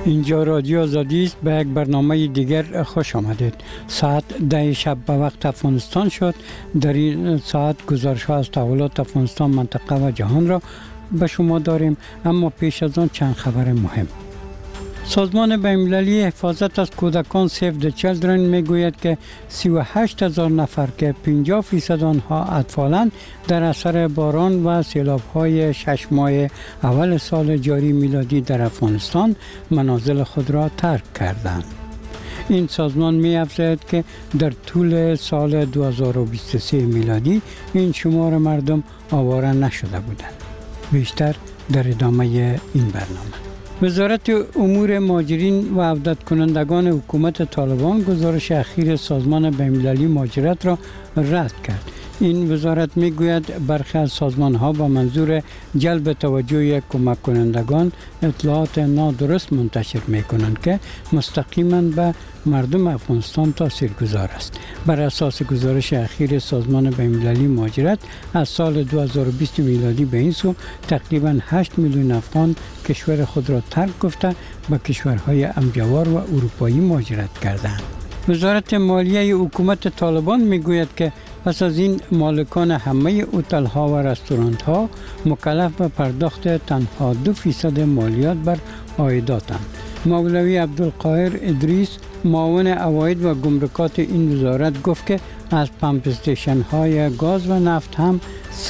اینجا رادیو آزادی است. به یک برنامه دیگر خوش آمدید. ساعت 10 شب به وقت افغانستان شد. در این ساعت گزارش ها از تحولات افغانستان، منطقه و جهان را به شما داریم، اما پیش از آن چند خبر مهم. سازمان بین‌المللی حفاظت از کودکان سیو د چیلدرن میگوید که 38,000 نفر که 50% آنها اطفالند در اثر باران و سیلاب‌های 6 ماه اول سال جاری میلادی در افغانستان منازل خود را ترک کردند. این سازمان می‌افزاید که در طول سال 2023 میلادی این شمار مردم آواره نشده بودند. بیشتر در ادامه این برنامه. وزارت امور مهاجرین و عودت کنندگان حکومت طالبان گزارش اخیر سازمان بین‌المللی مهاجرت را رد کرد. این وزارت میگوید برخی از سازمان‌ها با منظور جلب توجه کمک کنندگان اطلاعات نادرست منتشر می‌کنند که مستقیما به مردم افغانستان تاثیرگذار است. بر اساس گزارش اخیر سازمان بین‌المللی مهاجرت از سال 2020 میلادی به این سو تقریباً 8 میلیون افغان کشور خود را ترک گفته به کشورهای همجوار و اروپایی مهاجرت کردند. وزارت مالیه حکومت طالبان میگوید که پس از این مالکان همه هتل‌ها و رستوران‌ها مکلف به پرداخت تنها 2% مالیات بر عایداتند. مولوی عبدالقاهر ادریس، معاون عواید و گمرکات این وزارت گفت که از پمپ استیشن‌های گاز و نفت هم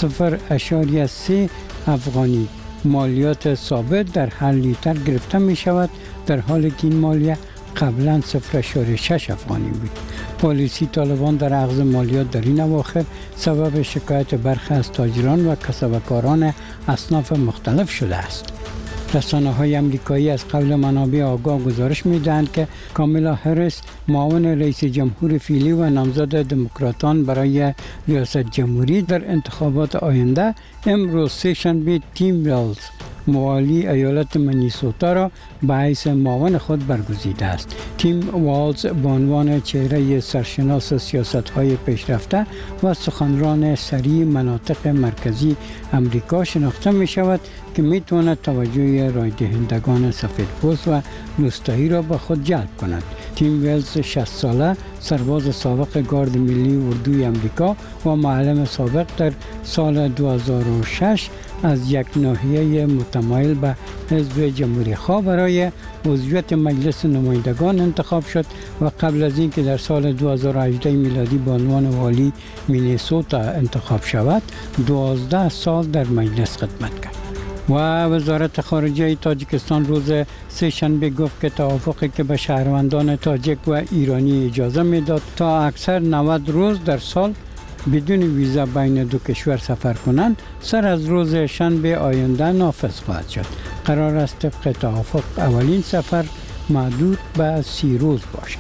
0.3 افغانی مالیات ثابت در هر لیتر گرفته می شود، در حالی که این مالیه قبلا 0.6 افغانی بود. پالیسی طالبان در اخذ مالیات در این اواخر سبب شکایت برخی از تاجران و کسبکاران اصناف مختلف شده است. رسانه‌های امریکایی از قبل منابع آگاه گزارش می‌دهند که کامالا هریس، معاون رئیس جمهور فعلی و نامزد دموکراتان برای ریاست جمهوری در انتخابات آینده، امروز سه‌شنبه تیم ویلز، موالی ایالت منیسوتا را به حیث معاون خود برگزیده است. تیم والز به عنوان چهره سرشناس سیاست‌های پیشرفته و سخنران سریع مناطق مرکزی امریکا شناخته می شود که می تواند توجه رای دهندگان سفیدپوست و روستایی را به خود جلب کند. تیم ویلز 60 ساله، سرباز سابق گارد ملی اردوی امریکا و معلم سابق، در سال 2006 از یک ناحیه متمایل به حزب جمهوری خواه برای عضویت مجلس نمایندگان انتخاب شد و قبل از اینکه در سال 2018 میلادی به عنوان والی مینیسوتا انتخاب شود، 12 سال در مجلس خدمت کرد. و وزارت خارجه تاجیکستان روز سه‌شنبه گفت که توافقی که به شهروندان تاجیک و ایرانی اجازه میداد تا اکثر 90 روز در سال بدون ویزا بین دو کشور سفر کنند، سر از روز شنبه آینده نافذ خواهد شد. قرار است طبق توافق اولین سفر محدود به 30 روز باشد.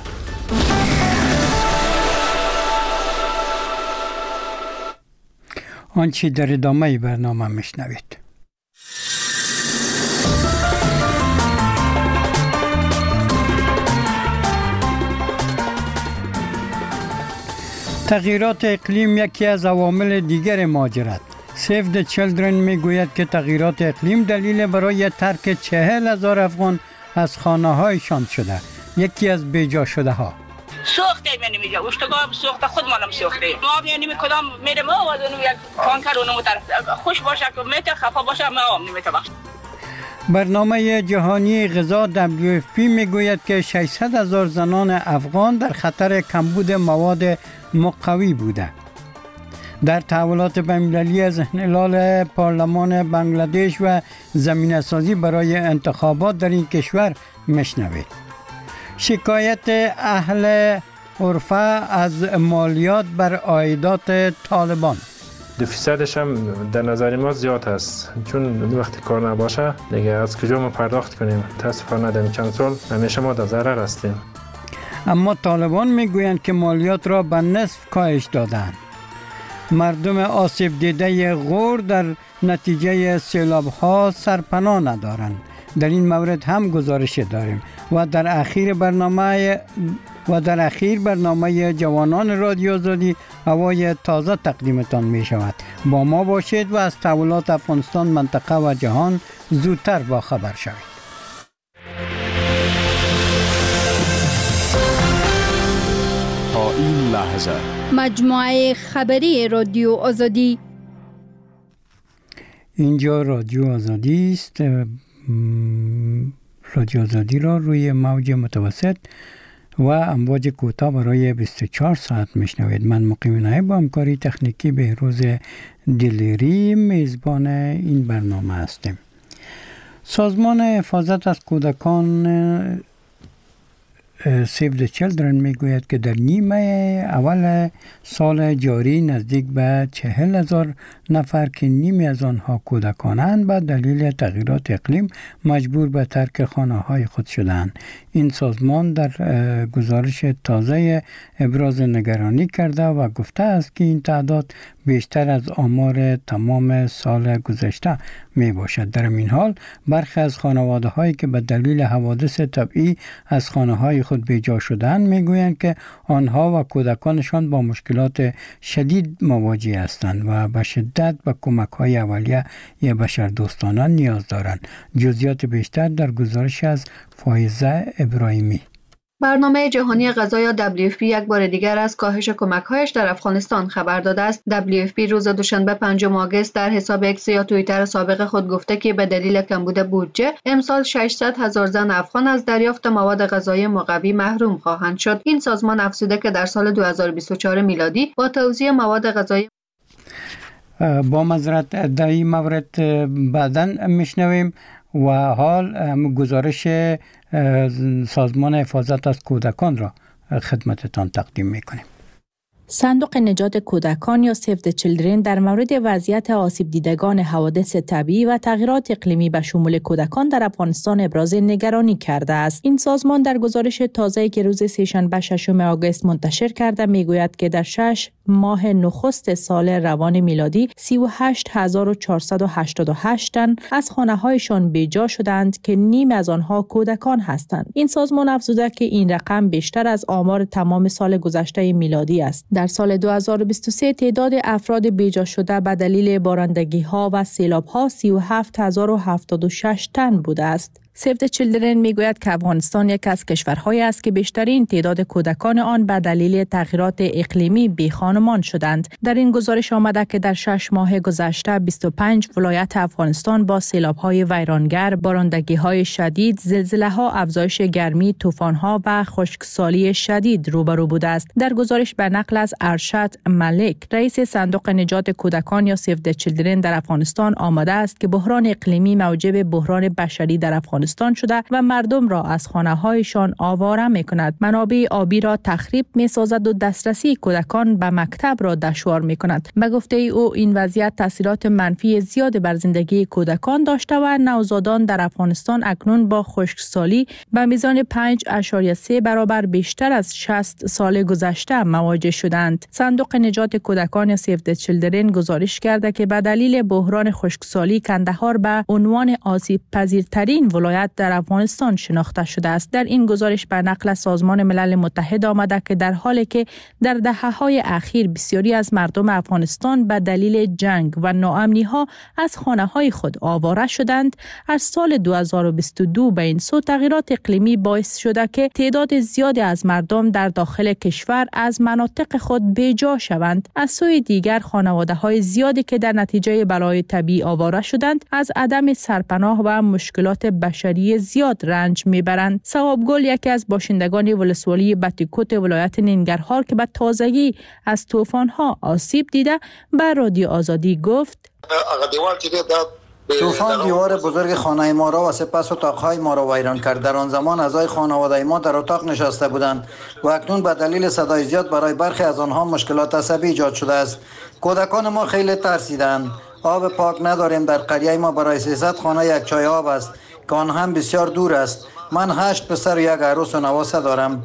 آنچه در ادامه برنامه میشنوید. تغییرات اقلیم یکی از عوامل دیگر مهاجرت. سیو د چیلدرن میگوید که تغییرات اقلیم دلیل برای ترک 40,000 افغان از خانه‌هایشان شده. یکی از بیجا شده ها. سوخته می‌نیم اینجا، اشتگاه سوخته، خود مانم سوخته. ما می‌نیم کدام میرم و از اون یک تانکر اونم طرف خوش باشه که میته، خفا باشه ما هم نمیته بخش. برنامه جهانی غذا WFP میگوید که 600,000 زنان افغان در خطر کمبود مواد مقوی بوده. در تحولات بین‌المللی از انحلال پارلمان بنگلادش و زمینه‌سازی برای انتخابات در این کشور میشنوید. شکایت اهل عرفه از مالیات بر عایدات طالبان. 2% هم در نظر ما زیاد است، چون وقتی کار نباشه دیگه از کجا ما پرداخت کنیم؟ متاسفانه در چند سال همیشه ما در ضرر هستیم. اما طالبان میگویند که مالیات را به نصف کاهش دادند. مردم آسیب دیده غور در نتیجه سیلاب‌ها سرپناه ندارند. در این مورد هم گزارش داریم و در اخیر برنامه جوانان رادیو آزادی هوای تازه تقدیمتان می شود. با ما باشید و از تحولات افغانستان، منطقه و جهان زودتر با خبر شوید. این لحظه. مجموعه خبری رادیو آزادی. اینجا رادیو آزادی است. رادیو آزادی را روی موج متوسط و امواج کوتاه برای 24 ساعت میشنوید. من مقیم نایب با همکاری تکنیکی بهروز دلیری میزبان این برنامه هستیم. سازمان حفاظت از کودکان Save the Children میگوید که در نیمه اول سال جاری نزدیک به 40,000 نفر که نیمی از آنها کودکانند به دلیل تغییرات اقلیم مجبور به ترک خانه‌های خود شدند. این سازمان در گزارش تازه ابراز نگرانی کرده و گفته است که این تعداد بیشتر از آمار تمام سال گذشته می باشد. در این حال برخی از خانواده‌هایی که به دلیل حوادث طبیعی از خانه‌های خود بیجا شدند میگویند که آنها و کودکانشان با مشکلات شدید مواجه هستند و به شدت به کمک‌های اولیه یا بشردوستانه نیاز دارند. جزئیات بیشتر در گزارش از فایزه ابراهیمی. برنامه جهانی غذا یا WFP یک بار دیگر از کاهش کمک‌هایش در افغانستان خبر داده است. WFP روز دوشنبه 5 آگوست در حساب اکس یا توییتر سابق خود گفته که به دلیل کمبود بودجه امسال 600,000 زن افغان از دریافت مواد غذایی مقوی محروم خواهند شد. این سازمان افزوده که در سال 2024 میلادی با توزیع مواد غذایی با معذرت در این مورد بعداً میشنویم و حال گزارش سازمان حفاظت از کودکان را خدمتتان تقدیم میکنیم. صندوق نجات کودکان یا سیو د چیلدرن در مورد وضعیت آسیب دیدگان حوادث طبیعی و تغییرات اقلیمی به شمول کودکان در افغانستان ابراز نگرانی کرده است. این سازمان در گزارش تازه‌ای که روز سه‌شنبه 6 آگوست منتشر کرده میگوید که در 6 ماه نخست سال روان میلادی 38,488 تن از خانه‌هایشان بیجا شدند که نیم از آنها کودکان هستند. این سازمان افزوده که این رقم بیشتر از آمار تمام سال گذشته میلادی است. در سال 2023 تعداد افراد بیجا شده به دلیل بارندگی‌ها و سیلاب‌ها 37,076 تن بوده است. سیو د چیلدرن میگوید که افغانستان یک از کشورهایی است که بیشترین تعداد کودکان آن به دلیل تغییرات اقلیمی بیخانمان شدند. در این گزارش آمده که در 6 ماه گذشته 25 ولایت افغانستان با سیلاب‌های ویرانگر، بارندگی‌های شدید، زلزله‌ها، افزایش گرمی، طوفان‌ها و خشکسالی شدید روبرو بوده است. در گزارش به نقل از ارشد ملک، رئیس صندوق نجات کودکان یا سیو د چیلدرن در افغانستان آمده است که بحران اقلیمی موجب بحران بشری در افغانستان شده و مردم را از خانه‌هایشان آواره می‌کند. منابع آبی را تخریب می‌سازد و دسترسی کودکان به مکتب را دشوار می‌کند. به گفته او این وضعیت تاثیرات منفی زیاد بر زندگی کودکان داشته و نوزادان در افغانستان اکنون با خشکسالی به میزان 5.3 برابر بیشتر از 60 سال گذشته مواجه شدند. صندوق نجات کودکان یا سیو د چیلدرن گزارش کرده که به دلیل بحران خشکسالی کندهار به عنوان آسیب پذیرترین ولایت در افغانستان شناخته شده است. در این گزارش به نقل از سازمان ملل متحد آمده که در حالی که در دهه‌های اخیر بسیاری از مردم افغانستان به دلیل جنگ و ناامنی‌ها از خانه‌های خود آواره شدند، از سال 2022 به این سو تغییرات اقلیمی باعث شده که تعداد زیادی از مردم در داخل کشور از مناطق خود بیجا شوند. از سوی دیگر خانواده‌های زیادی که در نتیجه بلای طبیعی آواره شدند از عدم سرپناه و مشکلات بشری زیاد رنج میبرند. ثواب گل یکی از باشندگان ولسوالی بطیکوت ولایت ننگرهار که به تازگی از طوفان‌ها آسیب دیده به رادیو آزادی گفت: طوفان دیوار بزرگ خانه ما را و سپس اتاقهای ما را ویران کرد. در آن زمان اعضای خانواده ما در اتاق نشسته بودند و اکنون به دلیل صدای زیاد برای برخی از آنها مشکلات عصبی ایجاد شده است. کودکان ما خیلی ترسیدند. آب پاک نداریم. در قریه ما برای 300 خانه یک چای آب است که آن هم بسیار دور است. من 8 پسر و یک عروس و نواسه دارم.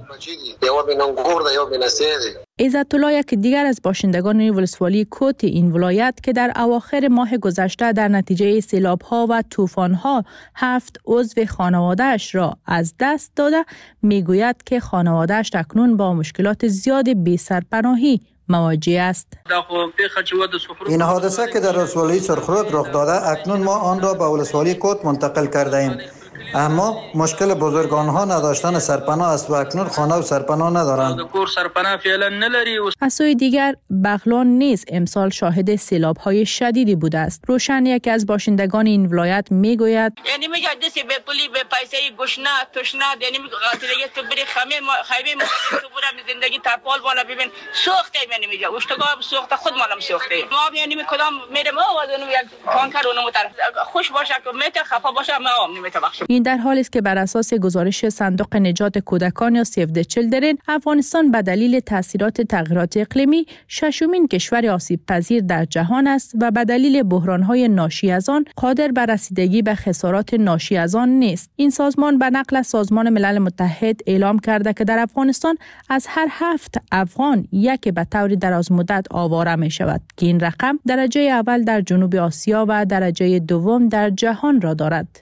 عزت الله یک دیگر از باشندگان ولسوالی کوت این ولایت که در اواخر ماه گذشته در نتیجه سیلاب‌ها و طوفان‌ها 7 عضو خانواده‌اش را از دست داده میگوید که خانواده‌اش اکنون با مشکلات زیاد بی‌سرپناهی مواجه است. این حادثه که در ولسوالی سرخرود رخ داده اکنون ما آن را به ولسوالی کوت منتقل کرده ایم. اما مشکل بزرگان ها نداشتن سرپناه است و اکنون خانه و سرپناه ندارند. کور سرپناه فعلا نلری. از سوی دیگر بغلان نیز امسال شاهد سیلاب‌های شدیدی بوده است. روشن یکی از باشندگان این ولایت میگوید یعنی میگه دستی به پولی به پیسه گشنه تشنه یعنی میگه قاتلیه تو بری خیمه تو برم زندگی تپال بالا ببین سوخته یعنی میگه اشتگاه سوخته خود مالم سوخته ما یعنی کدام میرم آواز اون یک تانکر اونم طرف خوش باشه که میته خفا باشه ما نمیته بخش. این در حالی است که بر اساس گزارش صندوق نجات کودکان یا سیو د چیلدرن افغانستان به دلیل تاثیرات تغییرات اقلیمی ششمین کشور آسیب پذیر در جهان است و به دلیل بحران‌های ناشی از آن قادر بر رسیدگی به خسارات ناشی از آن نیست. این سازمان به نقل از سازمان ملل متحد اعلام کرده که در افغانستان از هر 7 افغان یک به طور دراز مدت آواره می شود که این رقم درجه اول در جنوب آسیا و درجه دوم در جهان را دارد.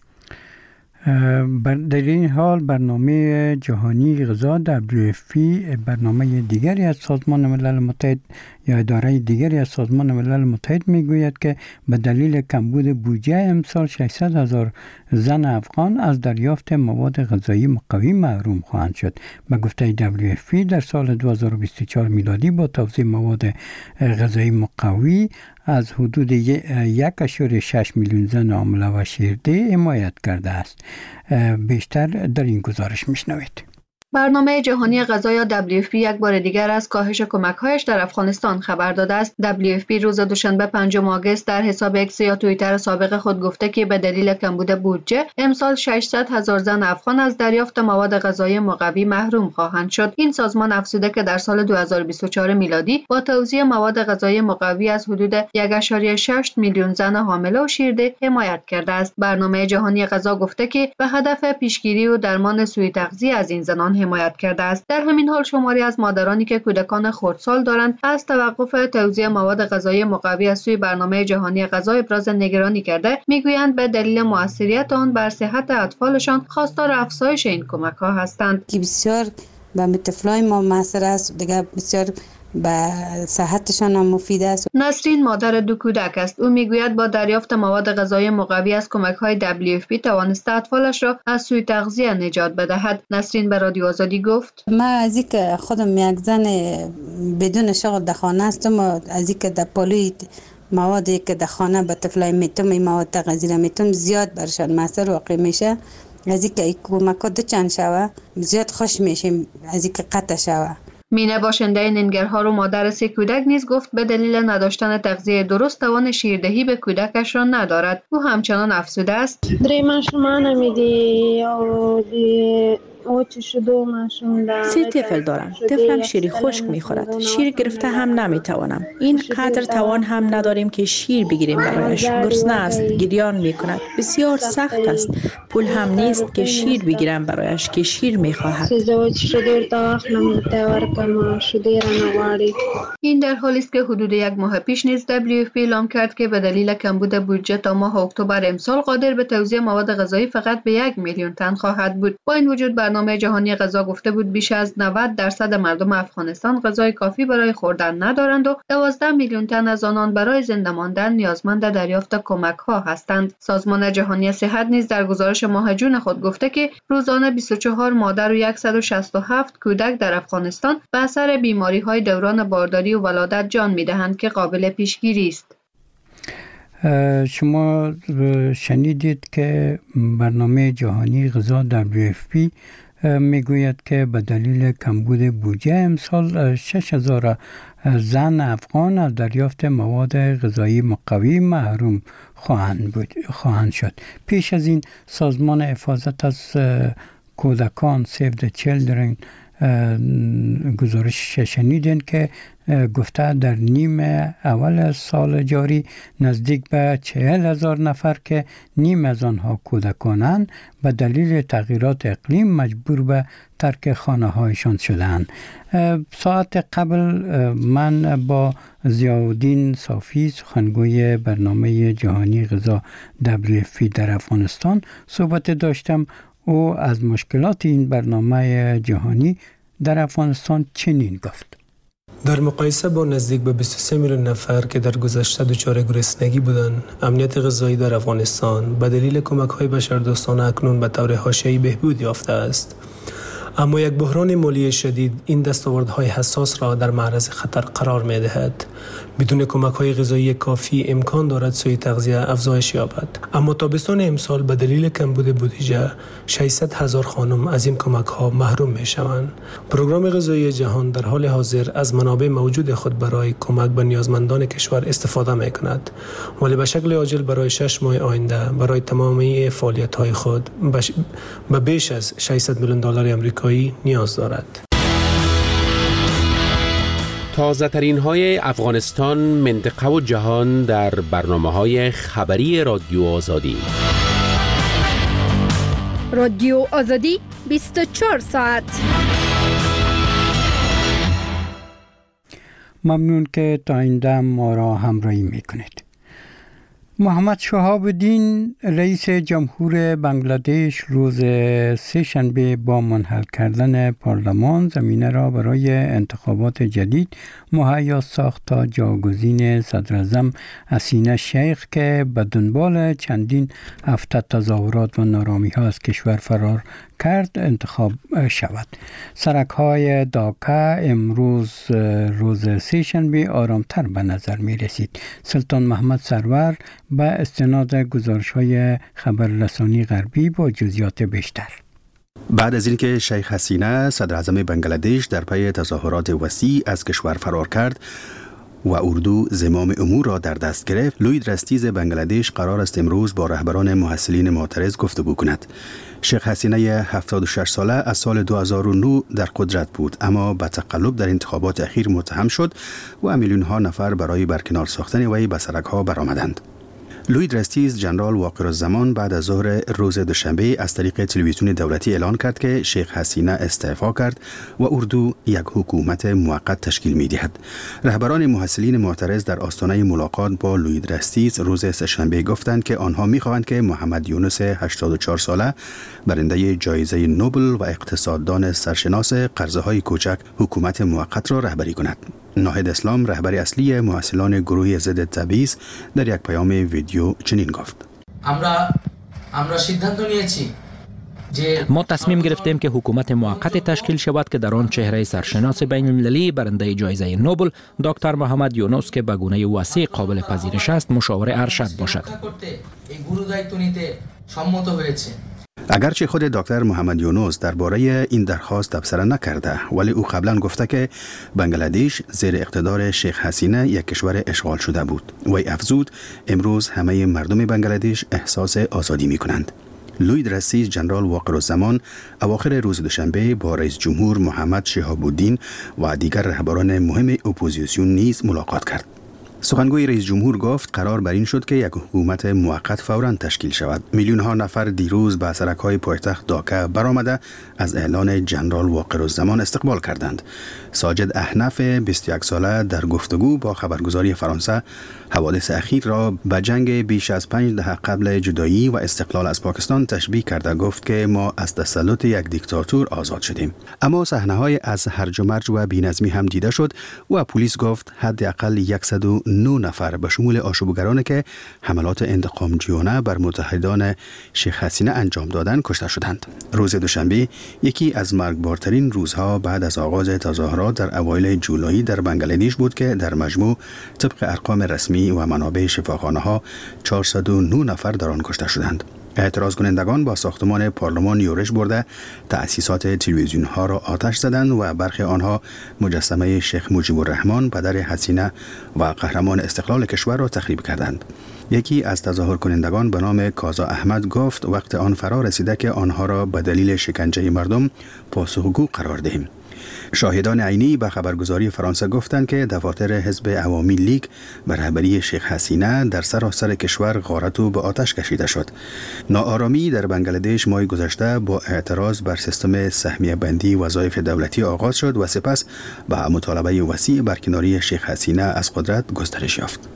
در این حال برنامه جهانی غذا WFP برنامه دیگری از سازمان ملل متحد یا اداره دیگری از سازمان ملل متحد میگوید که به دلیل کمبود بودجه امسال 600,000 زن افغان از دریافت مواد غذایی مقوی محروم خواهند شد. به گفته WFP در سال 2024 میلادی با توزیع مواد غذایی مقوی از حدود 1.6 میلیون زن حامله و شیرده حمایت کرده است. بیشتر در این گزارش میشنوید. برنامه جهانی غذا یا WFP یک بار دیگر از کاهش کمک‌هایش در افغانستان خبر داده است. WFP روز دوشنبه 5 آگوست در حساب اکس یا توییتر سابق خود گفته که به دلیل کمبود بودجه امسال 600,000 زن افغان از دریافت مواد غذایی مقوی محروم خواهند شد. این سازمان افزوده که در سال 2024 میلادی با توزیع مواد غذایی مقوی از حدود 1.6 میلیون زن حامله و شیرده حمایت کرده است. برنامه جهانی غذا گفته که به هدف پیشگیری و درمان سوء تغذیه از این زنان حمایت کرده است. در همین حال شماری از مادرانی که کودکان خردسال دارند از توقف توزیع مواد غذایی مقوی از سوی برنامه جهانی غذا ابراز نگرانی کرده، میگویند به دلیل موثریت آن بر صحت اطفالشان خواستار افزایش این کمک‌ها هستند. که بسیار به طفلای ما موثر است، دیگه بسیار به صحتشان هم مفید است. نسرین مادر 2 کودک است. او میگوید با دریافت مواد غذایی مقوی از کمک‌های WFP توانسته اطفالش را از سوء تغذیه نجات بدهد. نسرین به رادیو آزادی گفت: من از اینکه خودم یک زن بدون شغل در خانه هستم و از اینکه در پالوی موادی که در خانه به طفلای میتم این مواد غذایی میتم زیاد برشان موثر واقع میشه. از اینکه کمک‌ها دو چند شوه زیاد خوش میشیم از اینکه قطع شوه. مینه باشنده ننگرهار و مادر 3 کودک نیز گفت به دلیل نداشتن تغذیه درست توان شیردهی به کودکش را ندارد. او همچنان افسوده است: سی طفل دارم. طفلم شیر خشک میخورد. شیر گرفته هم نمیتوانم. این قدر توان هم نداریم که شیر بگیریم برایش. گرسنه است، گریان میکند. بسیار سخت است. پول هم نیست که شیر بگیرم برایش که شیر میخواهد. این در حالی است که حدود 1 ماه پیش نیز WFP اعلام کرد که به دلیل کمبود بودجه تا ماه اکتبر امسال قادر به توزیع مواد غذایی فقط به 1 میلیون تن خواهد بود. با این وجود برنامه جهانی غذا گفته بود بیش از 90% مردم افغانستان غذای کافی برای خوردن ندارند و 12 میلیون تن از آنان برای زنده ماندن نیازمند دریافت کمک‌ها هستند. سازمان جهانی صحت نیز در گزارش ماه جون خود گفته که روزانه 24 مادر و 167 کودک در افغانستان به اثر بیماری‌های دوران بارداری و ولادت جان می‌دهند که قابل پیشگیری است. شما شنیدید که برنامه جهانی غذا WFP میگوید که به دلیل کمبود بودجه امسال 6,000 زن افغان از دریافت مواد غذایی مقوی محروم خواهند شد. پیش از این سازمان حفاظت از کودکان سیو د چیلدرن گزارش شنیدین که گفته در نیم اول سال جاری نزدیک به 40,000 نفر که نیم از آنها کودکانند به دلیل تغییرات اقلیم مجبور به ترک خانه هایشان شدند. ساعت قبل من با ضیاءالدین صافی سخنگوی برنامه جهانی غذا WFP در افغانستان صحبت داشتم. او از مشکلات این برنامه جهانی در افغانستان چنین گفت: در مقایسه با نزدیک به 23 میلیون نفر که در گذشته دچار گرسنگی بودند، امنیت غذایی در افغانستان به دلیل کمک‌های بشردوستانه اکنون به طور حاشیه‌ای بهبود یافته است. اما یک بحران مالی شدید این دستاوردهای حساس را در معرض خطر قرار می‌دهد. بدون کمک‌های غذایی کافی امکان دارد سوء تغذیه افزایش یابد. اما تابستان امسال به دلیل کمبود بودجه 600,000 خانم از این کمک‌ها محروم می‌شوند. پروگرام غذایی جهان در حال حاضر از منابع موجود خود برای کمک به نیازمندان کشور استفاده می‌کند، ولی به شکل عاجل برای 6 ماه آینده برای تمامی فعالیت‌های خود به بیش از 600 میلیون دلار آمریکایی نیاز دارد. تازه ترین های افغانستان، منطقه و جهان در برنامه‌های خبری رادیو آزادی. رادیو آزادی 24 ساعت. ممنون که تا این ما را همراهی میکنید. محمد شهاب الدین رئیس جمهور بنگلادش روز سه‌شنبه با منحل کردن پارلمان زمینه را برای انتخابات جدید مهیا ساخت تا جاگزین صدراعظم حسینه شیخ که به دنبال چندین هفته تظاهرات و نارامی‌ها از کشور فرار کرد انتخاب شود. سرک‌های داکا امروز روز سه‌شنبه آرامتر به نظر می رسید. سلطان محمد سرور به استناد گزارش‌های خبررسانی غربی با جزئیات بیشتر. بعد از اینکه شیخ حسینه صدراعظم بنگلادش در پی تظاهرات وسیع از کشور فرار کرد و اردو زمام امور را در دست گرفت، لوید رستیز بنگلادش قرار است امروز با رهبران محصلین معترض گفتگو کند. شیخ حسینه 76 ساله از سال 2009 در قدرت بود، اما به تقلب در انتخابات اخیر متهم شد و میلیون ها نفر برای برکنار ساختن وی به سرک‌ها برآمدند. لوید رستیز جنرال واقرالزمان بعد از ظهر روز دوشنبه از طریق تلویزیون دولتی اعلان کرد که شیخ حسینه استعفا کرد و اردو یک حکومت موقت تشکیل می‌دهد. رهبران محصلین معترض در آستانه ملاقات با لوید رستیز روز سه‌شنبه گفتند که آنها می‌خواهند که محمد یونس 84 ساله برنده جایزه نوبل و اقتصاددان سرشناس قرضه‌های کوچک حکومت موقت را رهبری کند. ناهید اسلام رهبر اصلی محصلان گروه ضد تبعیض در یک پیام ویدیو چنین گفت: ما تصمیم گرفتیم که حکومت موقت تشکیل شود که در آن چهره سرشناس بین المللی برنده جایزه نوبل دکتر محمد یونس که به گونه وسیع قابل پذیرش است مشاور ارشد باشد. اگرچه خود دکتر محمد یونس درباره این درخواست تبصره نکرده، ولی او قبلا گفته که بنگلادش زیر اقتدار شیخ حسینه یک کشور اشغال شده بود. وی افزود امروز همه مردم بنگلادش احساس آزادی می کنند. لوید رستیز جنرال واقرالزمان اواخر روز دوشنبه با رئیس جمهور محمد شهاب الدین و دیگر رهبران مهم اپوزیسیون نیز ملاقات کرد. سخنگوی رئیس جمهور گفت قرار بر این شد که یک حکومت موقت فوراً تشکیل شود. میلیون ها نفر دیروز به سرک‌های پایتخت داکا برآمده از اعلان جنرال واقرالزمان استقبال کردند. ساجد احنف 21 ساله در گفتگو با خبرگزاری فرانسه حوادث اخیر را به جنگ بیش از 5 دهه قبل جدایی و استقلال از پاکستان تشبیه کرده گفت که ما از تسلط یک دیکتاتور آزاد شدیم. اما صحنه‌های از هرج و مرج و بی‌نظمی هم دیده شد و پلیس گفت حداقل 109 نفر به شمول آشوبگرانی که حملات انتقامجویانه بر متحدان شیخ حسینه انجام دادند کشته شدند. روز دوشنبه یکی از مرگبارترین روزها بعد از آغاز تظاهرات در اوایل جولای در بنگلادش بود که در مجموع طبق ارقام رسمی و منابع شفاخانه‌ها 409 نفر در آن کشته شدند. اعتراض کنندگان با ساختمان پارلمان یورش برده تأسیسات تلویزیون ها را آتش زدند و برخی آنها مجسمه شیخ مجیب الرحمن پدر حسینه و قهرمان استقلال کشور را تخریب کردند. یکی از تظاهر کنندگان به نام کازا احمد گفت وقت آن فرا رسیده که آنها را به دلیل شکنجه مردم پاسخگو قرار دهیم. شاهدان عینی به خبرگزاری فرانسه گفتند که دفاتر حزب عوامی لیگ به رهبری شیخ حسینه در سراسر کشور غارت و به آتش کشیده شد. ناآرامی در بنگلادش ماه گذشته با اعتراض بر سیستم سهمیه بندی وظایف دولتی آغاز شد و سپس به مطالبه وسیع برکناری شیخ حسینه از قدرت گسترش یافت.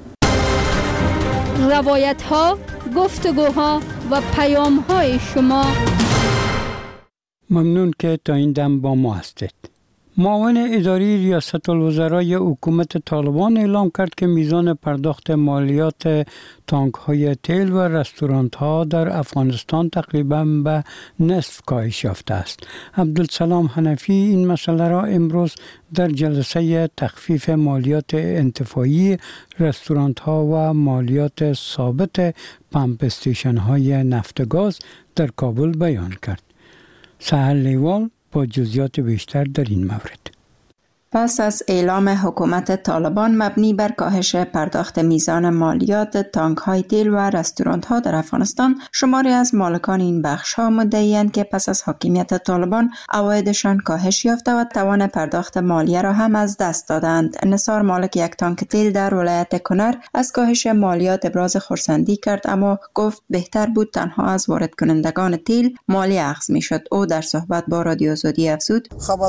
روایت‌ها، گفتگوها و پیام‌های شما. ممنون که تا این دم با ما هستید. معاون اداری ریاست الوزرای حکومت طالبان اعلام کرد که میزان پرداخت مالیات تانک های تیل و رستوران ها در افغانستان تقریبا به نصف کاهش یافته است. عبدالسلام حنفی این مسئله را امروز در جلسه تخفیف مالیات انتفاعی رستوران ها و مالیات ثابت پمپ استیشن های نفت و گاز در کابل بیان کرد. سهل لیوال با جزئیات بیشتر در این مورد. پس از اعلام حکومت طالبان مبنی بر کاهش پرداخت میزان مالیات تانک های تیل و رستوران ها در افغانستان، شماری از مالکان این بخش ها مدعی‌اند که پس از حاکمیت طالبان عوایدشان کاهش یافته و توان پرداخت مالیه را هم از دست دادند. نثار، مالک یک تانک تیل در ولایت کنر، از کاهش مالیات ابراز خرسندی کرد، اما گفت بهتر بود تنها از وارد کنندگان تیل مالیه اخذ میشد. او در صحبت با رادیو آزادی افزود: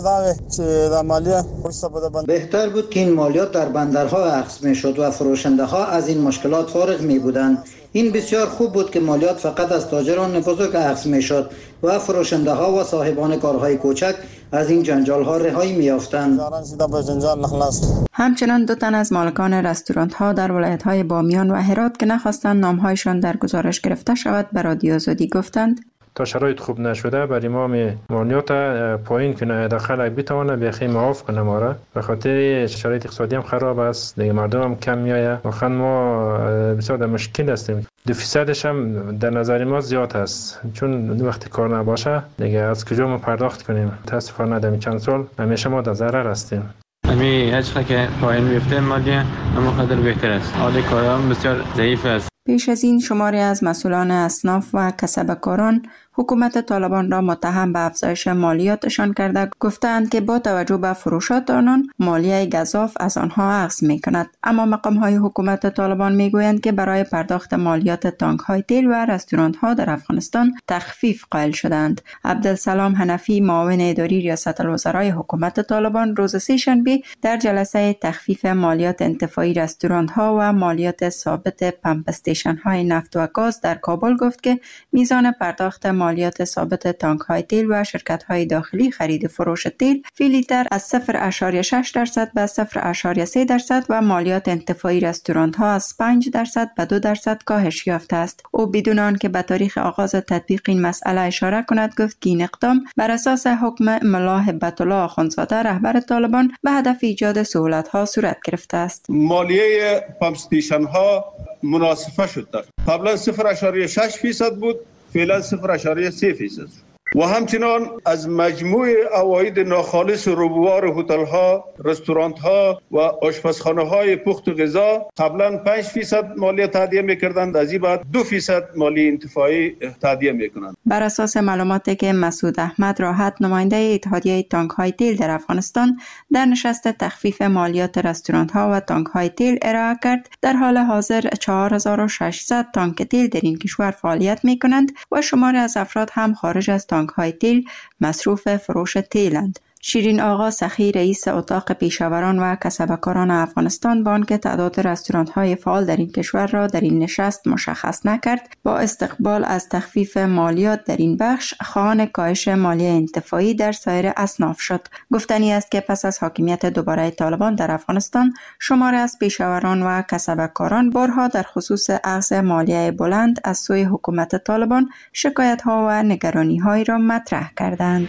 بهتر بود که این مالیات در بندرها اخذ می شد و فروشنده ها از این مشکلات فارغ می بودند. این بسیار خوب بود که مالیات فقط از تاجران بزرگ اخذ می شد و فروشنده ها و صاحبان کارهای کوچک از این جنجال ها رهایی می یافتند. همچنان 2 تن از مالکان رستوران ها در ولایت های بامیان و هرات که نخواستند نامهایشان در گزارش گرفته شود به رادیو آزادی گفتند: تا شرایط خوب نشده برای ما مالیات پایین کنه، داخل بتونه بخی معاف کنه ما را، به خاطر شرایط اقتصادی هم خراب است، دیگه مردم هم کم میایه، واقعا ما بسیار در مشکل هستیم. 2% هم در نظر ما زیاد است، چون وقتی کار نباشه دیگه از کجا ما پرداخت کنیم. متاسفانه در چند سال همیشه ما در ضرر هستیم. هر چقدر که پایین بیفته مالیه اما قدر بهتر است. حال کارم بسیار ضعیف است. پیش از این شماری از مسئولان اصناف و کسبکاران حکومت طالبان را متهم به افزایش مالیاتشان کرده گفتند که با توجه به فروشات آنان مالیه گزاف از آنها اخذ می کند. اما مقام های حکومت طالبان می گویند که برای پرداخت مالیات تانک های تیل و رستوران ها در افغانستان تخفیف قائل شدند. عبدالسلام حنفی، معاون اداری ریاست الوزرای حکومت طالبان، روز سه‌شنبه در جلسه تخفیف مالیات انتفاعی رستوران ها و مالیات ثابت پمپ استیشن های نفت و گاز در کابل گفت که میزان پرداخت مالیات ثابت تانک های تیل و شرکت های داخلی خرید فروش تیل فی لیتر از 0.6% به 0.3% و مالیات انتفاعی رستوران ها از 5% به 2% کاهش یافته است. او بدون آنکه به تاریخ آغاز تطبیق این مسئله اشاره کند گفت که این اقدام بر اساس حکم ملا هبت الله آخوندزاده رهبر طالبان به هدف ایجاد سهولت ها صورت گرفته است. مالیه پمپ استیشن ها مناسبه شد. قبلا 0.6% بود، فعلا 0.3%. و همچنان از مجموع عواید ناخالص ربوار هتل ها، رستوران ها و آشپزخانه های پخت و غذا قبلا 5% مالیه تادیه میکردند، از این بعد 2% مالیه انتفاعی تادیه میکنند. بر اساس معلوماتی که مسعود احمد راحت، نماینده اتحادیه تانک های تیل در افغانستان، در نشست تخفیف مالیات رستوران ها و تانک های تیل ارائه کرد، در حال حاضر 4600 تانک تیل در این کشور فعالیت میکنند و شماری از افراد هم خارج از تانک های تیل مصروف فروش تیلند. شیرین آقا سخی، رئیس اتاق پیشاوران و کسبکاران افغانستان، با آنکه تعداد رستوران های فعال در این کشور را در این نشست مشخص نکرد، با استقبال از تخفیف مالیات در این بخش خواهان کاهش مالیه انتفاعی در سایر اصناف شد. گفتنی است که پس از حاکمیت دوباره طالبان در افغانستان، شماری از پیشاوران و کسبکاران بارها در خصوص اخذ مالیه بلند از سوی حکومت طالبان شکایت ها و نگرانی هایی را مطرح کردند.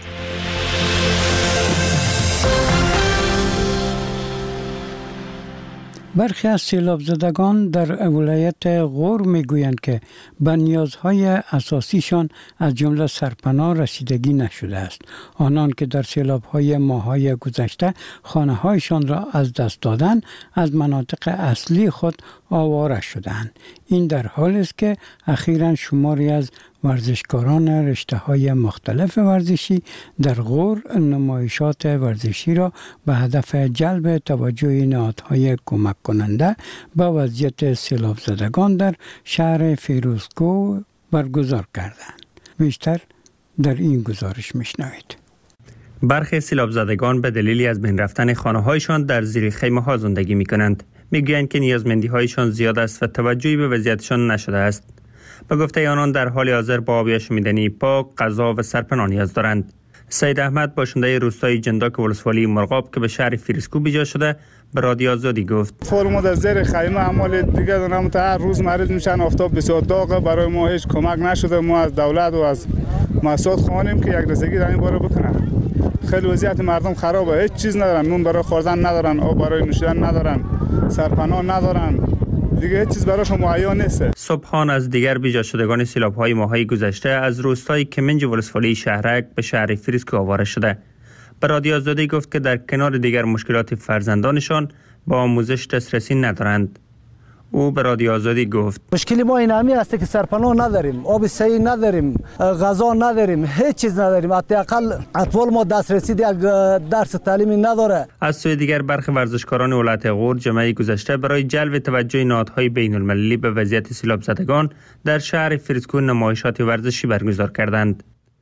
برخی از سیلاب زدگان در ولایت غور میگویند که به نیازهای اساسیشان از جمله سرپناه رسیدگی نشده است. آنان که در سیلاب‌های ماه‌های گذشته خانه‌هایشان را از دست دادند، از مناطق اصلی خود آواره شدند. این در حالی است که اخیراً شماری از ورزشکاران رشته‌های مختلف ورزشی در غور نمایشات ورزشی را به هدف جلب توجه نهادهای کمک کننده به وضعیت سیلاب زدگان در شهر فیروزکوه برگزار کردند. بیشتر در این گزارش میشنوید. برخی سیلاب زدگان به دلیلی از بین رفتن خانه‌هایشان در زیر خیمه‌ها زندگی می‌کنند. می‌گویند که نیازمندی‌هایشان زیاد است و توجهی به وضعیتشان نشده است. به گفته آنان در حال حاضر با آب آشامیدنی پاک، غذا و سرپناه نیاز دارند. سید احمد باشنده روستای جنداک ولسوالی مرغاب که به شهر فریسکو بیجا شده به رادیو آزادی گفت فرمو در زیر خیمه عمل دیگه دونم تا هر روز مریض میشن، آفتاب بسیار داغه، برای ما هیچ کمک نشده. ما از دولت و از مسئولات خواهیم که یک رسیدگی در این باره بکنن. خیلی وضعیت مردم خرابه، هیچ چیز ندارن، نون برای خوردن ندارن، آب برای نوشیدن ندارن، سرپناه ندارن، دیگه هیچ چیز براشون مهیا نیست. صبحان از دیگر بیجا شدگان سیلاب‌های ماهای گذشته از روستای کمنج ولسوالی شهرک به شهر فریسکو آواره شده. به رادیو آزادی گفت که در کنار دیگر مشکلات فرزندانشان با آموزش دسترسی ندارند. او به رادیو آزادی گفت مشکلی ما این همی است که سرپناه نداریم، آب صحیح نداریم، غذا نداریم، هیچ چیز نداریم. حداقل اطفال ما دسترسی یک درس تعلیمی نداره. از سوی دیگر برخی ورزشکاران ولایت غور جمعه گذشته برای جلب توجه نهادهای بین المللی به وضعیت سیلاب زدگان در شهر فریسکو نمایشات ورزشی برگزار کردند.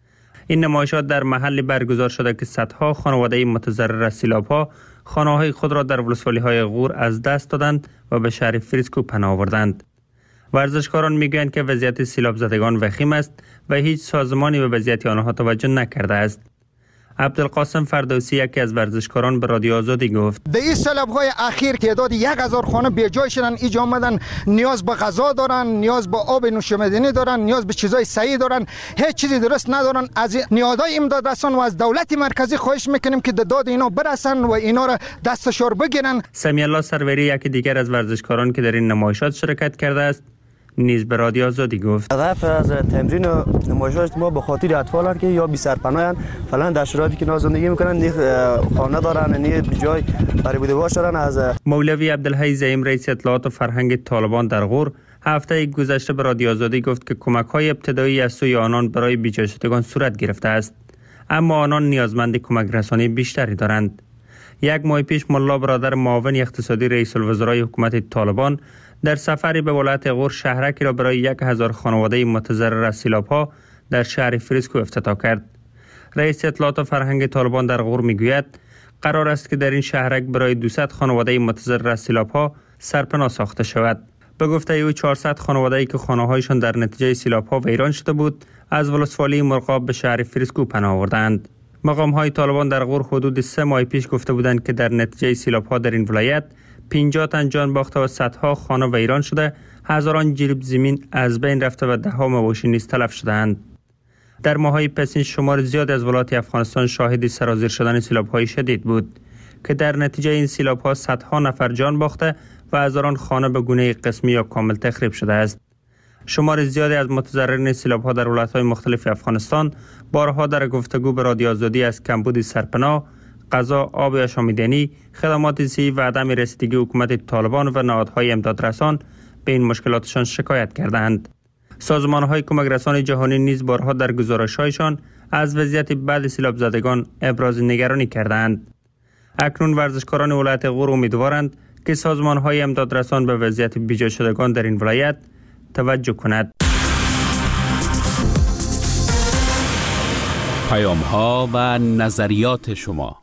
این نمایشات در محلی برگزار شده که صدها خانواده متضرر از سیلاب‌ها خانه‌های خود را در ولسوالی‌های غور از دست دادند و به شهر فریسکو پناه آوردند. ورزشکاران میگویند که وضعیت سیلاب زدگان وخیم است و هیچ سازمانی به وضعیت آنها توجه نکرده است. عبدالقاسم فردوسی یکی از ورزشکاران به رادیو آزادی گفت در این سیلاب‌های اخیر تعداد 1000 خانه بی جای شدن، اینجا آمدن، نیاز به غذا دارن، نیاز به آب نوشیدنی دارن، نیاز به چیزای صحیح دارن، هیچ چیزی درست ندارن. از نهادهای امداد رسان و از دولت مرکزی خواهش میکنیم که داد اینا برسن و اینا را دستشار بگیرن. سمی الله سروری یکی دیگر از ورزشکاران که در این نمایشات شرکت کرده است نیز به رادیو آزادی گفت هدف از تمرین و نمایشات ما به خاطر اطفالان که یا بی سرپناهن، فعلا در شرایطی که زندگی میکنن، نه خانه دارن، نه جای برای بودجه دارن. از مولوی عبدالحی زعیم رئیس اطلاعات و فرهنگ طالبان در غور هفته گذشته به رادیو آزادی گفت که کمک‌های ابتدایی از سوی آنان برای بیجا شدگان صورت گرفته است، اما آنان نیازمند کمک رسانی بیشتری دارند. یک ماه پیش ملا برادر معاون اقتصادی رئیس الوزرای حکومت طالبان در سفری به ولایت غور شهرکی را برای 1000 خانواده متضرر از سیلاب‌ها در شهر فریسکو افتتاح کرد. رئیس اطلاعات و فرهنگ طالبان در غور میگوید قرار است که در این شهرک برای 200 خانواده متضرر از سیلاب‌ها سرپناه ساخته شود. به گفته او 400 خانواده‌ای که خانه‌هایشان در نتیجه سیلاب‌ها ویران شده بود از ولسوالی مرغاب به شهر فریسکو پناه آوردند. مقام‌های طالبان در غور حدود 3 ماه پیش گفته بودند که در نتیجه سیلاب‌ها در این ولایت 50 تن جان باخته و صدها خانه ویران شده، هزاران جریب زمین از بین رفته و ده‌ها مواشی نیز تلف شده‌اند. در ماه‌های پسین شمار زیادی از ولایات افغانستان شاهد سرازیر شدن سیلاب‌های شدید بود که در نتیجه این سیلاب‌ها صدها نفر جان باخته و هزاران خانه به گونه قسمی یا کامل تخریب شده است. شمار زیادی از متضررین سیلاب‌ها در ولایت‌های مختلف افغانستان بارها در گفتگو به رادیو آزادی از کمبود سرپناه، غذا، آب آشامیدنی، خدمات صحی و عدم رسیدگی حکومت طالبان و نهادهای امدادرسان به این مشکلاتشان شکایت کردند. سازمان‌های کمک رسانی جهانی نیز بارها در گزارش‌هایشان از وضعیت بعد سیلاب زدگان ابراز نگرانی کردند. اکنون ورزشکاران ولایت غور امیدوارند که سازمان‌های امدادرسان به وضعیت بیجا شدگان در این ولایت توجه کند. پیام‌ها و نظریات شما.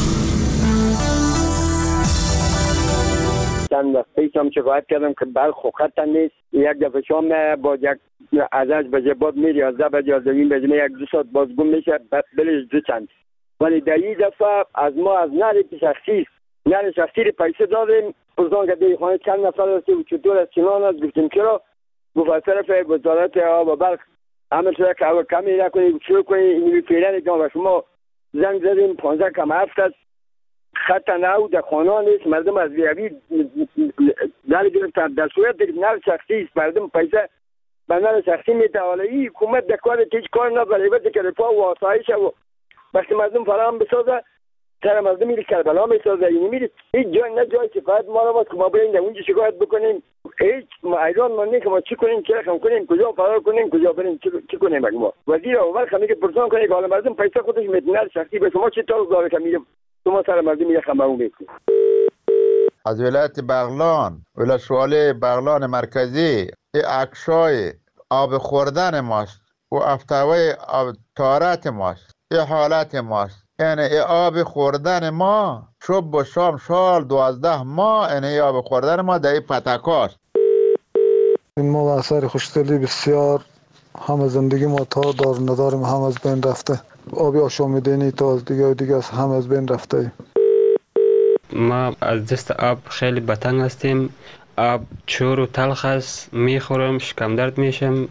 چند وقت پیشم شکایت کردم که برق خط نیست. یک دفعه شام با یک از 8 بجه بعد میری 11 بجه 12 بجه 1-2 ساعت باز گم میشه، بلش 2 چند. ولی در این دفعه از ما از نری شخصی پیسه دادیم. پرسان که دی خانه چند نفر هستی و چطور از چنان است؟ گفتیم چرا؟ گفت طرف وزارت آب و برق عمل شده که اول کمی نکنید شروع کنید اینوی فعلا جان و شما زنگ زدیم 15 کم 7 است خط نو در خانه نیست، مردم از بیابی در گرفتن. در صورت که نر شخصی است مردم پیسه به نر شخصی میتواند. این حکومت در کار هیچ کار نداره، البته که رفاه و آسایش و وقتی مردم فراهم بسازه سر مردم میره کربلا میسازه. این میره هیچ جای نه جای شکایت ما رو که ما بریم در اونجا شکایت بکنیم. هیچ ایران ما نه که ما چی کنیم چه رقم کنیم کجا فرار کنیم کجا بریم چی کنیم. ما وزیر اول خمیگه پرسان کنه که حالا مردم پیسه خودش میتونه شخصی به شما چی طور داره که میره شما سر مردم میره خمرون میکنه. از ولایت بغلان ولسوالی بغلان مرکزی این عکسای آب خوردن ماست و افتوای آب تارت ماست. این حالت ماست، یعنی این آب خوردن ما صبح و شام سال 12 ماه این آب خوردن ما در این پتکاست. ما با اثر خوشدلی بسیار هم زندگی ما تا دار نداریم هم از بین رفته. آب آشامیدنی تا دیگه هم از بین رفته. ما از دست آب خیلی بتنگ هستیم. آب چور و تلخ است، میخورم شکم درد میشم.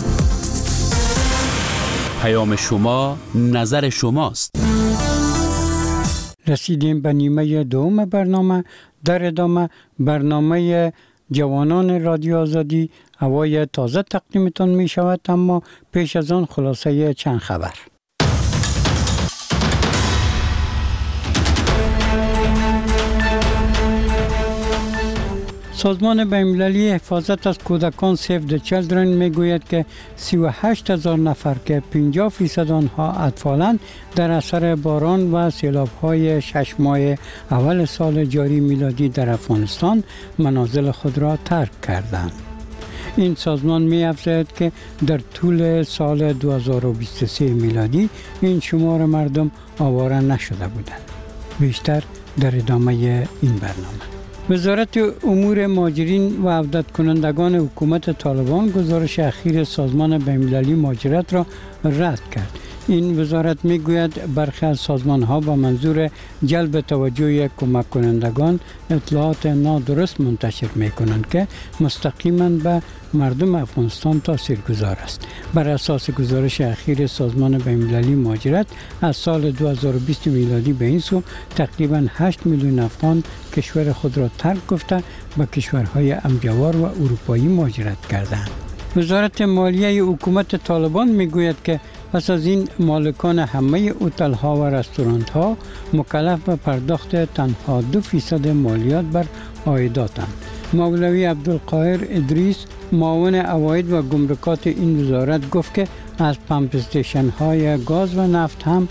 پیام شما نظر شماست. رسیدیم به نیمه دوم برنامه. در ادامه برنامه جوانان رادیو آزادی هوای تازه تقدیمتان می شود، اما پیش از آن خلاصه چند خبر. سازمان بین‌المللی حفاظت از کودکان سیو د چیلدرن می گوید که 38,000 نفر که 50% آنها اطفالند در اثر باران و سیلاب‌های 6 ماه اول سال جاری میلادی در افغانستان منازل خود را ترک کردند. این سازمان می افزاید که در طول سال 2023 میلادی این شمار مردم آواره نشده بودند. بیشتر در ادامه این برنامه. وزارت امور مهاجرین و عودت کنندگان حکومت طالبان گزارش اخیر سازمان بین‌المللی مهاجرت را رد کرد. این وزارت میگوید برخی از سازمان‌ها با منظور جلب توجه کمک کنندگان اطلاعات نادرست منتشر می‌کنند که مستقیما به مردم افغانستان تاثیرگذار است. بر اساس گزارش اخیر سازمان بین‌المللی مهاجرت از سال 2020 میلادی به این سو تقریباً 8 میلیون افغان کشور خود را ترک گفته به کشورهای همجوار و اروپایی مهاجرت کردند. وزارت مالیه حکومت طالبان میگوید که پس از این مالکان همه هتل‌ها و رستوران‌ها مکلف به پرداخت تنها 2% مالیات بر عایداتند. مولوی عبدالقاهر ادریس معاون عواید و گمرکات این وزارت گفت که از پمپ استیشن‌های گاز و نفت هم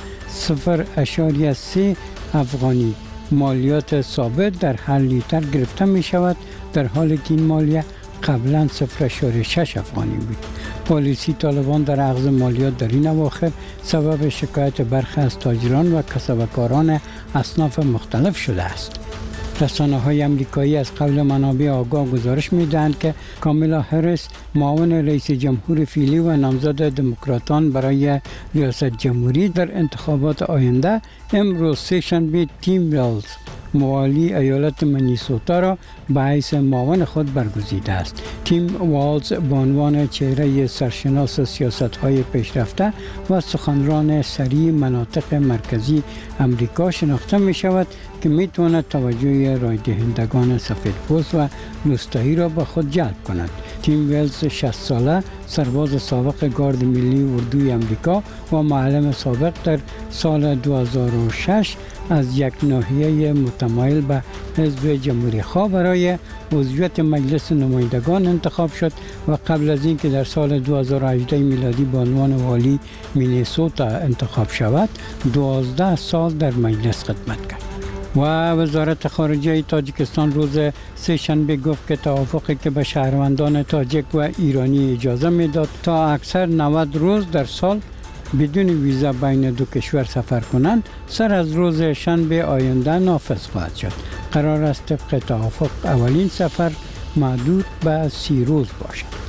0.3 افغانی مالیات ثابت در هر لیتر گرفته می شود، در حالی که این مالیه قبلا 0.6 افغانی بود. پالیسی طالبان در اخذ مالیات در این اواخر سبب شکایت برخی از تاجران و کسبکاران اصناف مختلف شده است. رسانه‌های امریکایی از قبل منابع آگاه گزارش می‌دهند که کامیلا هریس معاون رئیس جمهور فعلی و نامزد دموکراتان برای ریاست جمهوری در انتخابات آینده امروز سه‌شنبه تیم ویلز موالی ایالت منیسوتا را به حیث معاون خود برگزیده است. تیم والز به عنوان چهره سرشناس سیاست‌های پیشرفته و سخنران سریع مناطق مرکزی امریکا شناخته می شود که می تواند توجه رای دهندگان سفیدپوست و روستایی را به خود جلب کند. تیم ویلز 60 ساله سرباز سابق گارد ملی اردوی امریکا و معلم سابق در سال 2006 از یک ناحیه متمایل به حزب جمهوری خواه برای عضویت مجلس نمایندگان انتخاب شد و قبل از اینکه در سال 2018 میلادی به عنوان والی مینیسوتا انتخاب شود 12 سال در مجلس خدمت کرد. و وزارت خارجه تاجیکستان روز سه‌شنبه گفت که توافقی که به شهروندان تاجیک و ایرانی اجازه میداد تا اکثر 90 روز در سال بدون ویزا بین دو کشور سفر کنند سر از روز شنبه آینده نافذ خواهد شد. قرار است طبق توافق اولین سفر محدود به 30 روز باشد.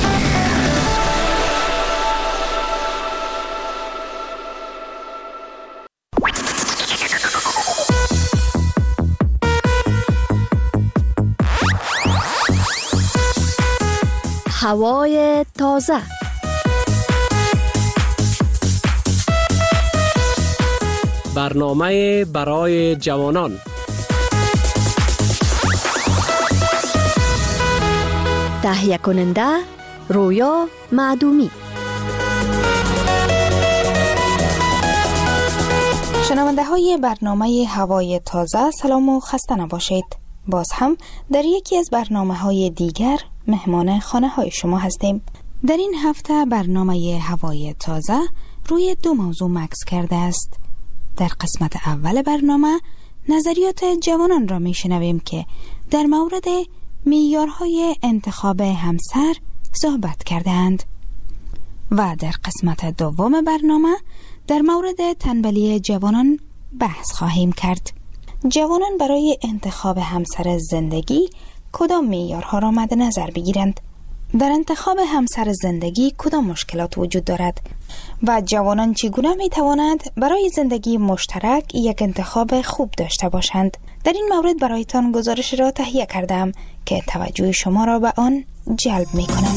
هوای تازه. برنامه برای جوانان. تهیه کننده رویا معدومی. شنونده های برنامه هوای تازه سلام و خسته نباشید. باز هم در یکی از برنامه های دیگر مهمان خانه های شما هستیم. در این هفته برنامه هوای تازه روی 2 موضوع مکث کرده است. در قسمت اول برنامه نظریات جوانان را میشنویم که در مورد معیارهای انتخاب همسر صحبت کردند و در قسمت دوم برنامه در مورد تنبلی جوانان بحث خواهیم کرد. جوانان برای انتخاب همسر زندگی کدام معیارها را مد نظر بگیرند؟ در انتخاب همسر زندگی کدام مشکلات وجود دارد و جوانان چگونه می توانند برای زندگی مشترک یک انتخاب خوب داشته باشند؟ در این مورد برایتان گزارش را تهیه کردم که توجه شما را به آن جلب می کنم.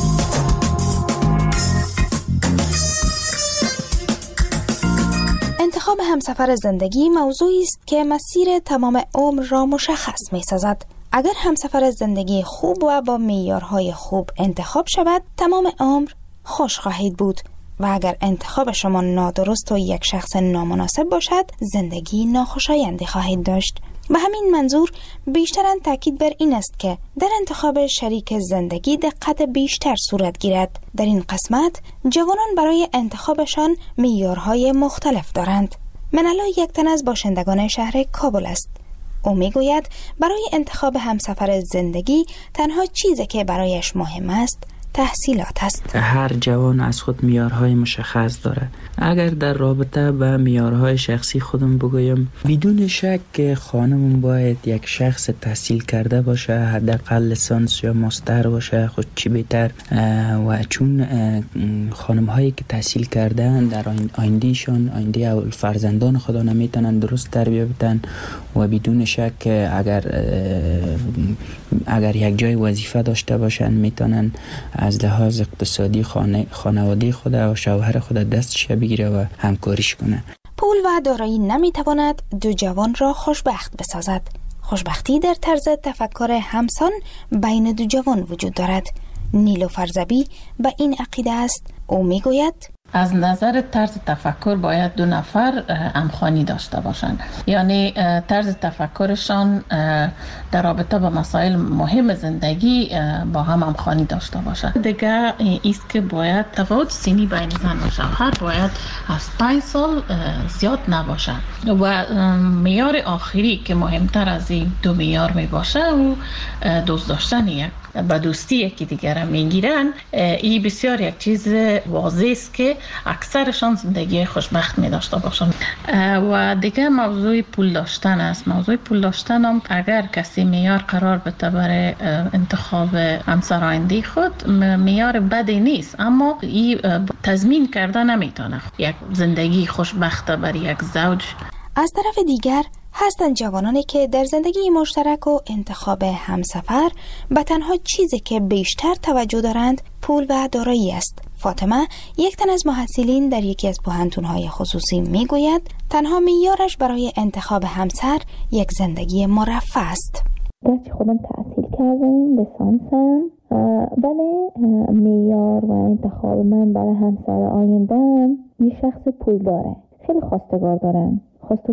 انتخاب همسفر زندگی موضوعی است که مسیر تمام عمر را مشخص می سازد. اگر همسفر زندگی خوب و با معیارهای خوب انتخاب شود، تمام عمر خوش خواهید بود و اگر انتخاب شما نادرست و یک شخص نامناسب باشد، زندگی ناخوشایندی خواهید داشت. به همین منظور بیشتراً تاکید بر این است که در انتخاب شریک زندگی دقت بیشتر صورت گیرد. در این قسمت جوانان برای انتخابشان معیارهای مختلف دارند. منالا یک تن از باشندگان شهر کابل است. او میگوید برای انتخاب همسفر زندگی تنها چیزی که برایش مهم است تحصیلات است. هر جوان از خود معیارهای مشخص داره. اگر در رابطه با معیارهای شخصی خودم بگویم، بدون شک خانمون باید یک شخص تحصیل کرده باشه، حداقل لیسانس یا ماستر باشه، خود چی بهتر. و چون خانم هایی که تحصیل کردن در آیندهشان، آینده فرزندان خدا نمیتونن درست تربیت بدن و بدون شک اگر یک جای وظیفه داشته باشن میتونن از لحاظ اقتصادی خانواده خود و شوهر خود دستش بگیره و همکاریش کنه. پول و دارایی نمیتواند دو جوان را خوشبخت بسازد. خوشبختی در طرز تفکر همسان بین دو جوان وجود دارد. نیلوفر زبی به این عقیده است. او میگوید از نظر طرز تفکر باید دو نفر همخوانی داشته باشند، یعنی طرز تفکرشان در رابطه با مسائل مهم زندگی با هم همخوانی داشته باشند. دیگه ایست که باید تفاوت سنی بین زن و شوهر باید از 5 سال زیاد نباشه و معیار آخری که مهمتر از این دو معیار می باشه و دوست داشتن یک با دوستی یکی دیگر میگیرن. این بسیار یک چیز واضح است که اکثرشان زندگی خوشبخت می داشته باشند. و دیگه موضوع پول داشتن است. موضوع پول داشتن هم اگر کسی معیار قرار بده برای انتخاب همسر آینده خود، معیار بدی نیست، اما این تضمین کرده نمیتونه یک زندگی خوشبخت برای یک زوج. از طرف دیگر هستند جوانانی که در زندگی مشترک و انتخاب همسفر به تنها چیزی که بیشتر توجه دارند پول و دارایی است. فاطمه، یک تن از محصلین در یکی از پوهنتون‌های خصوصی میگوید تنها معیارش برای انتخاب همسر یک زندگی مرفه است. گرچه خودم تحصیل کردم، لیسانسم، ولی معیار و انتخاب من برای همسر آینده‌ام یه شخص پول داره. خیلی خواستگار دارم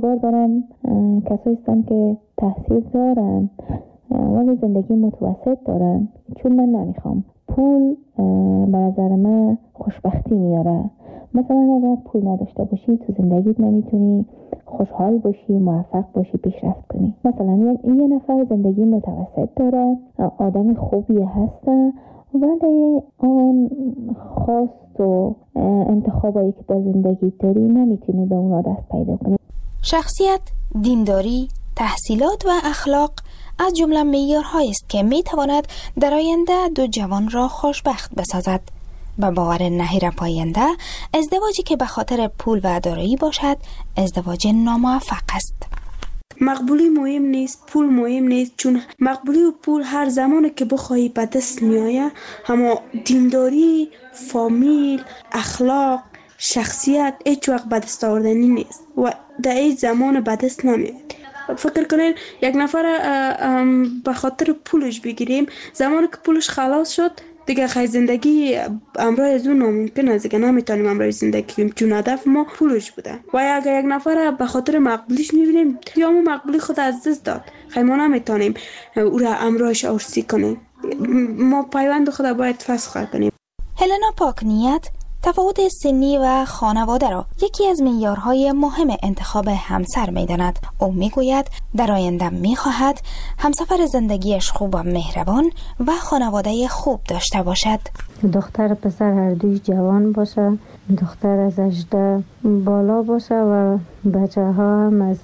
کسایی هستن که تحصیل دارن ولی زندگی متوسط دارن، چون من نمیخوام. پول به نظر من خوشبختی میاره. مثلا اگر پول نداشته باشی تو زندگیت نمیتونی خوشحال باشی، موفق باشی، پیشرفت کنی. مثلا یه نفر زندگی متوسط داره، آدم خوبی هسته، ولی آن خواست و انتخابایی که در زندگی داری نمیتونی به اونا دست پیدا کنی. شخصیت، دینداری، تحصیلات و اخلاق از جمله معیارهایی است که میتواند در آینده دو جوان را خوشبخت بسازد. به باور نهیر پاینده، ازدواجی که به خاطر پول و دارایی باشد ازدواج ناموفق است. مقبولی مهم نیست، پول مهم نیست، چون مقبولی و پول هر زمانی که بخواهی به دست میآید، اما دینداری، فامیل، اخلاق، شخصیت هیچ وقت به دست آوردنی نیست و در این زمان به دست نمیاد. فکر کنین یک نفر به خاطر پولش بگیریم، زمانی که پولش خلاص شد دیگه خیلی زندگی امرای از اون ناممکن است، دیگه نمیتونیم امرای زندگی کنیم، چون هدف ما پولش بوده. و اگر یک نفر به خاطر مقبولیش میبینیم یا اون مقبولی خود از دست داد، خیلی ما نمیتونیم او را امرایش ارسی کنیم. ما پیوند خود باید فسخ کنیم. هلنا پاکنیت تفاوت سنی و خانواده را یکی از معیارهای مهم انتخاب همسر می‌داند. او میگوید در آینده می‌خواهد همسفر زندگیش خوب و مهربان و خانواده خوب داشته باشد. دختر پسر هر دوی جوان باشه، دختر از 18 بالا باشه و بچه ها هم از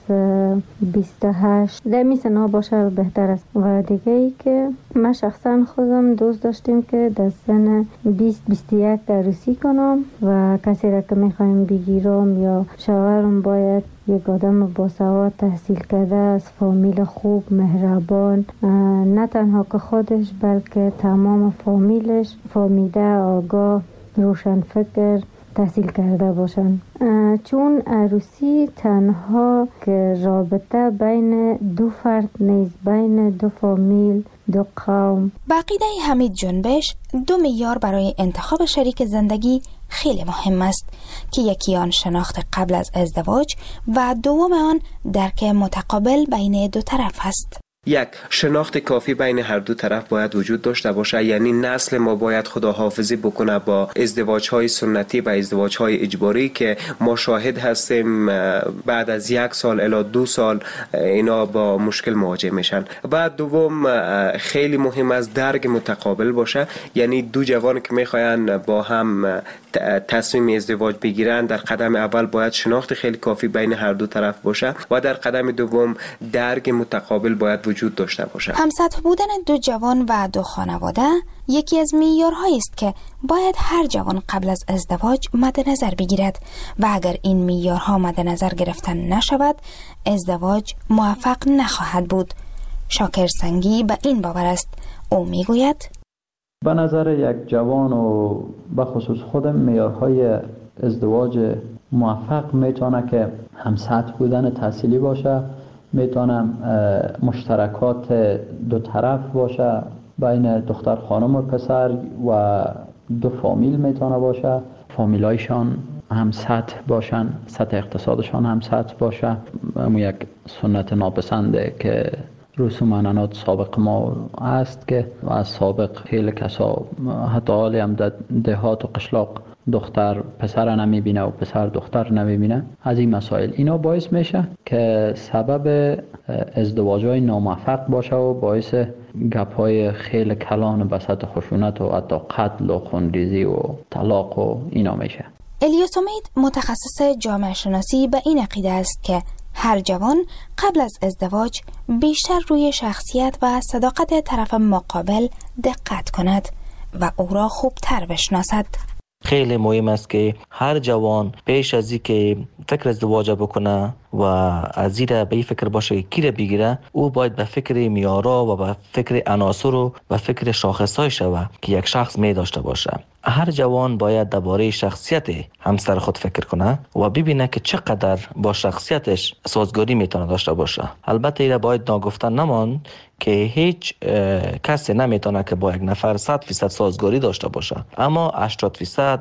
28 در می سنا باشه بهتر است. و دیگه ای که من شخصا خودم دوست داشتیم که در سن 20-21 عروسی کنم و کسی را که میخوایم بگیرم یا شوهرم باید یک آدم باسواد تحصیل کرده از فامیل خوب مهربان، نه تنها که خودش بلکه تمام فامیلش فامیده آگاه روشن فکر تحصیل کرده باشن، چون عروسی تنها که رابطه بین دو فرد نیست، بین دو فامیل، دو قوم. با عقیده حمید جنبش 2 معیار برای انتخاب شریک زندگی خیلی مهم است که یکی آن شناخت قبل از ازدواج و دوم آن درک متقابل بین دو طرف است. یک، شناخت کافی بین هر دو طرف باید وجود داشته باشه، یعنی نسل ما باید خداحافظی بکنه با ازدواج‌های سنتی و ازدواج‌های اجباری که ما شاهد هستیم بعد از 1 سال الی 2 سال اینا با مشکل مواجه میشن. بعد دوم خیلی مهم است درک متقابل باشه، یعنی دو جوان که میخواین با هم تصمیم ازدواج بگیرن در قدم اول باید شناخت خیلی کافی بین هر دو طرف باشه و در قدم دوم درک متقابل باید وجود داشته باشه. همسطح بودن دو جوان و دو خانواده یکی از معیارهایی است که باید هر جوان قبل از ازدواج مد نظر بگیرد و اگر این معیارها مد نظر گرفته نشود ازدواج موفق نخواهد بود. شاکر سنگی به این باور است. او میگوید به نظر یک جوان و به خصوص خودم معیارهای ازدواج موفق میتونه که هم سطح بودن تحصیلی باشه، میتونم مشترکات دو طرف باشه بین دختر خانم و پسر و دو فامیل میتونه باشه، فامیلایشان هم سطح باشن، سطح اقتصادشان هم سطح باشه. یک سنت ناپسنده که رسوم عنعنات سابق ما است که از سابق خیلی کسا حتی حالی هم در دهات و قشلاق دختر پسر نمیبینه و پسر دختر نمیبینه. از این مسائل اینا باعث میشه که سبب ازدواج‌های ناموفق باشه و باعث گپ‌های خیلی کلان به سطح خشونت و حتی قتل و خونریزی و طلاق و اینا میشه. الیاس امید متخصص جامعه شناسی به این عقیده است که هر جوان قبل از ازدواج بیشتر روی شخصیت و صداقت طرف مقابل دقت کند و او را خوبتر بشناسد. خیلی مهم است که هر جوان پیش از اینکه فکر ازدواج بکنه و از این به فکر باشه که کی را بگیره، او باید به فکر میارا و به فکر عناصر و به فکر شاخصهای شود که یک شخص می داشته باشه. هر جوان باید درباره شخصیت همسر خود فکر کنه و ببینه که چقدر با شخصیتش سازگاری میتونه داشته باشه. البته اینا باید ناگفته نمان که هیچ کسی نمیتونه که با یک نفر 100% سازگاری داشته باشه، اما 80%،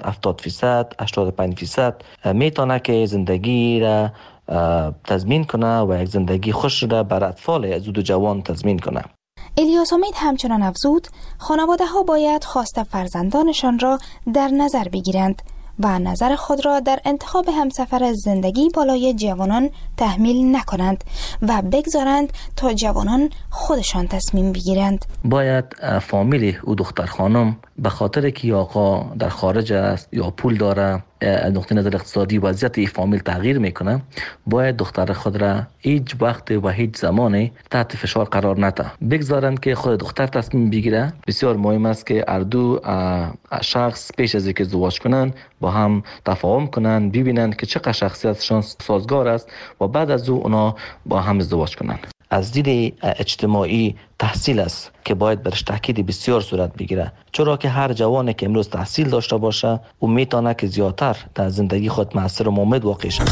70%، 85% میتونه که زندگی را تضمین کنه و یک زندگی خوش را بر اطفال از دو جوان تضمین کنه. الیاس امید همچنان افزود خانواده ها باید خواست فرزندانشان را در نظر بگیرند و نظر خود را در انتخاب همسفر زندگی بالای جوانان تحمیل نکنند و بگذارند تا جوانان خودشان تصمیم بگیرند. باید فامیل او دختر خانم به خاطر که آقا در خارج است یا پول داره، از نقطه نظر اقتصادی وضعیت این فامیل تغییر میکنه، باید دختر خود را هیچ وقت و هیچ زمانی تحت فشار قرار نده، بگذارند که خود دختر تصمیم بگیره. بسیار مهم است که هر دو شخص پیش از اینکه ازدواج کنن با هم تفاهم کنن، ببینند که چقدر شخصیتشان سازگار است و بعد از اونا با هم ازدواج کنن. از دید اجتماعی تحصیل است که باید برش تاکید بسیار صورت بگیره، چرا که هر جوانی که امروز تحصیل داشته باشه او میتونه که زیادتر در زندگی خود مؤثر و مؤمن واقع شود.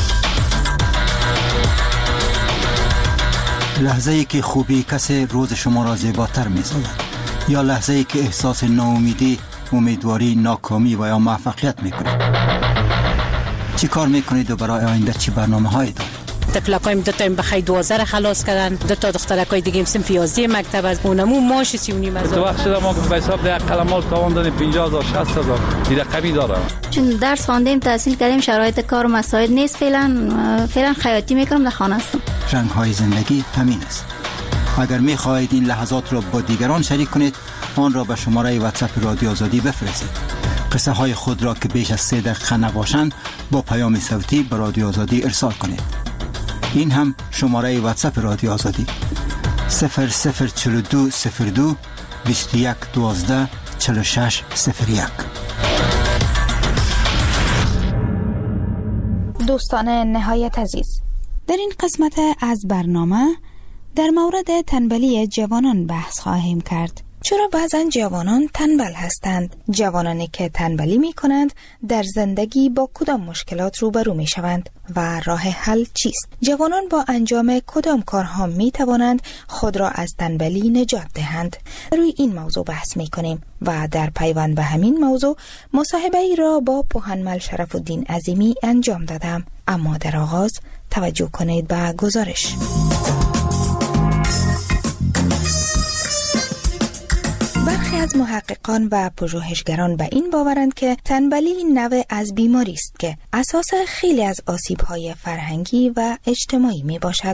لحظه ای که خوبی کسی روز شما را زیباتر می‌سازد، یا لحظه ای که احساس ناامیدی، امیدواری، ناکامی و یا موفقیت میکنید. چی کار میکنید و برای آینده چی برنامه‌هایی دارید؟ طفلکایم دو تا بخیر 12 خلاص کردن، دو تا دخترکای دیگه صنف 11 مکتب از اونمو ماش 39 هزار. تو وقت شده ما به حساب ده قلمال تاوان دادیم 50000 60000 دیگه کمی داره. چون درس خواندیم تحصیل کردیم شرایط کار و مساعد نیست، فعلا خیاطی میکنم در خانه هستم. رنگ‌های زندگی همین است. اگر می‌خواهید این لحظات را با دیگران شریک کنید آن را به شماره واتساپ رادیو آزادی بفرستید. قصه های خود را که بیش از 3 دقیقه نباشند با پیام صوتی به رادیو آزادی ارسال کنید. این هم شماره واتساپ رادیو آزادی 004202 2112 4601. دوستان نهایت عزیز، در این قسمت از برنامه در مورد تنبلی جوانان بحث خواهیم کرد. چرا بعضا جوانان تنبل هستند؟ جوانانی که تنبلی می کنند در زندگی با کدام مشکلات روبرو می شوند و راه حل چیست؟ جوانان با انجام کدام کارها می توانند خود را از تنبلی نجات دهند؟ روی این موضوع بحث می کنیم و در پیوند به همین موضوع مصاحبه ای را با پوهنمل شرف الدین عظیمی انجام دادم. اما در آغاز توجه کنید به گزارش. برخی از محققان و پژوهشگران به این باورند که تنبلی نوع از بیماری است که اساس خیلی از آسیب‌های فرهنگی و اجتماعی می باشد.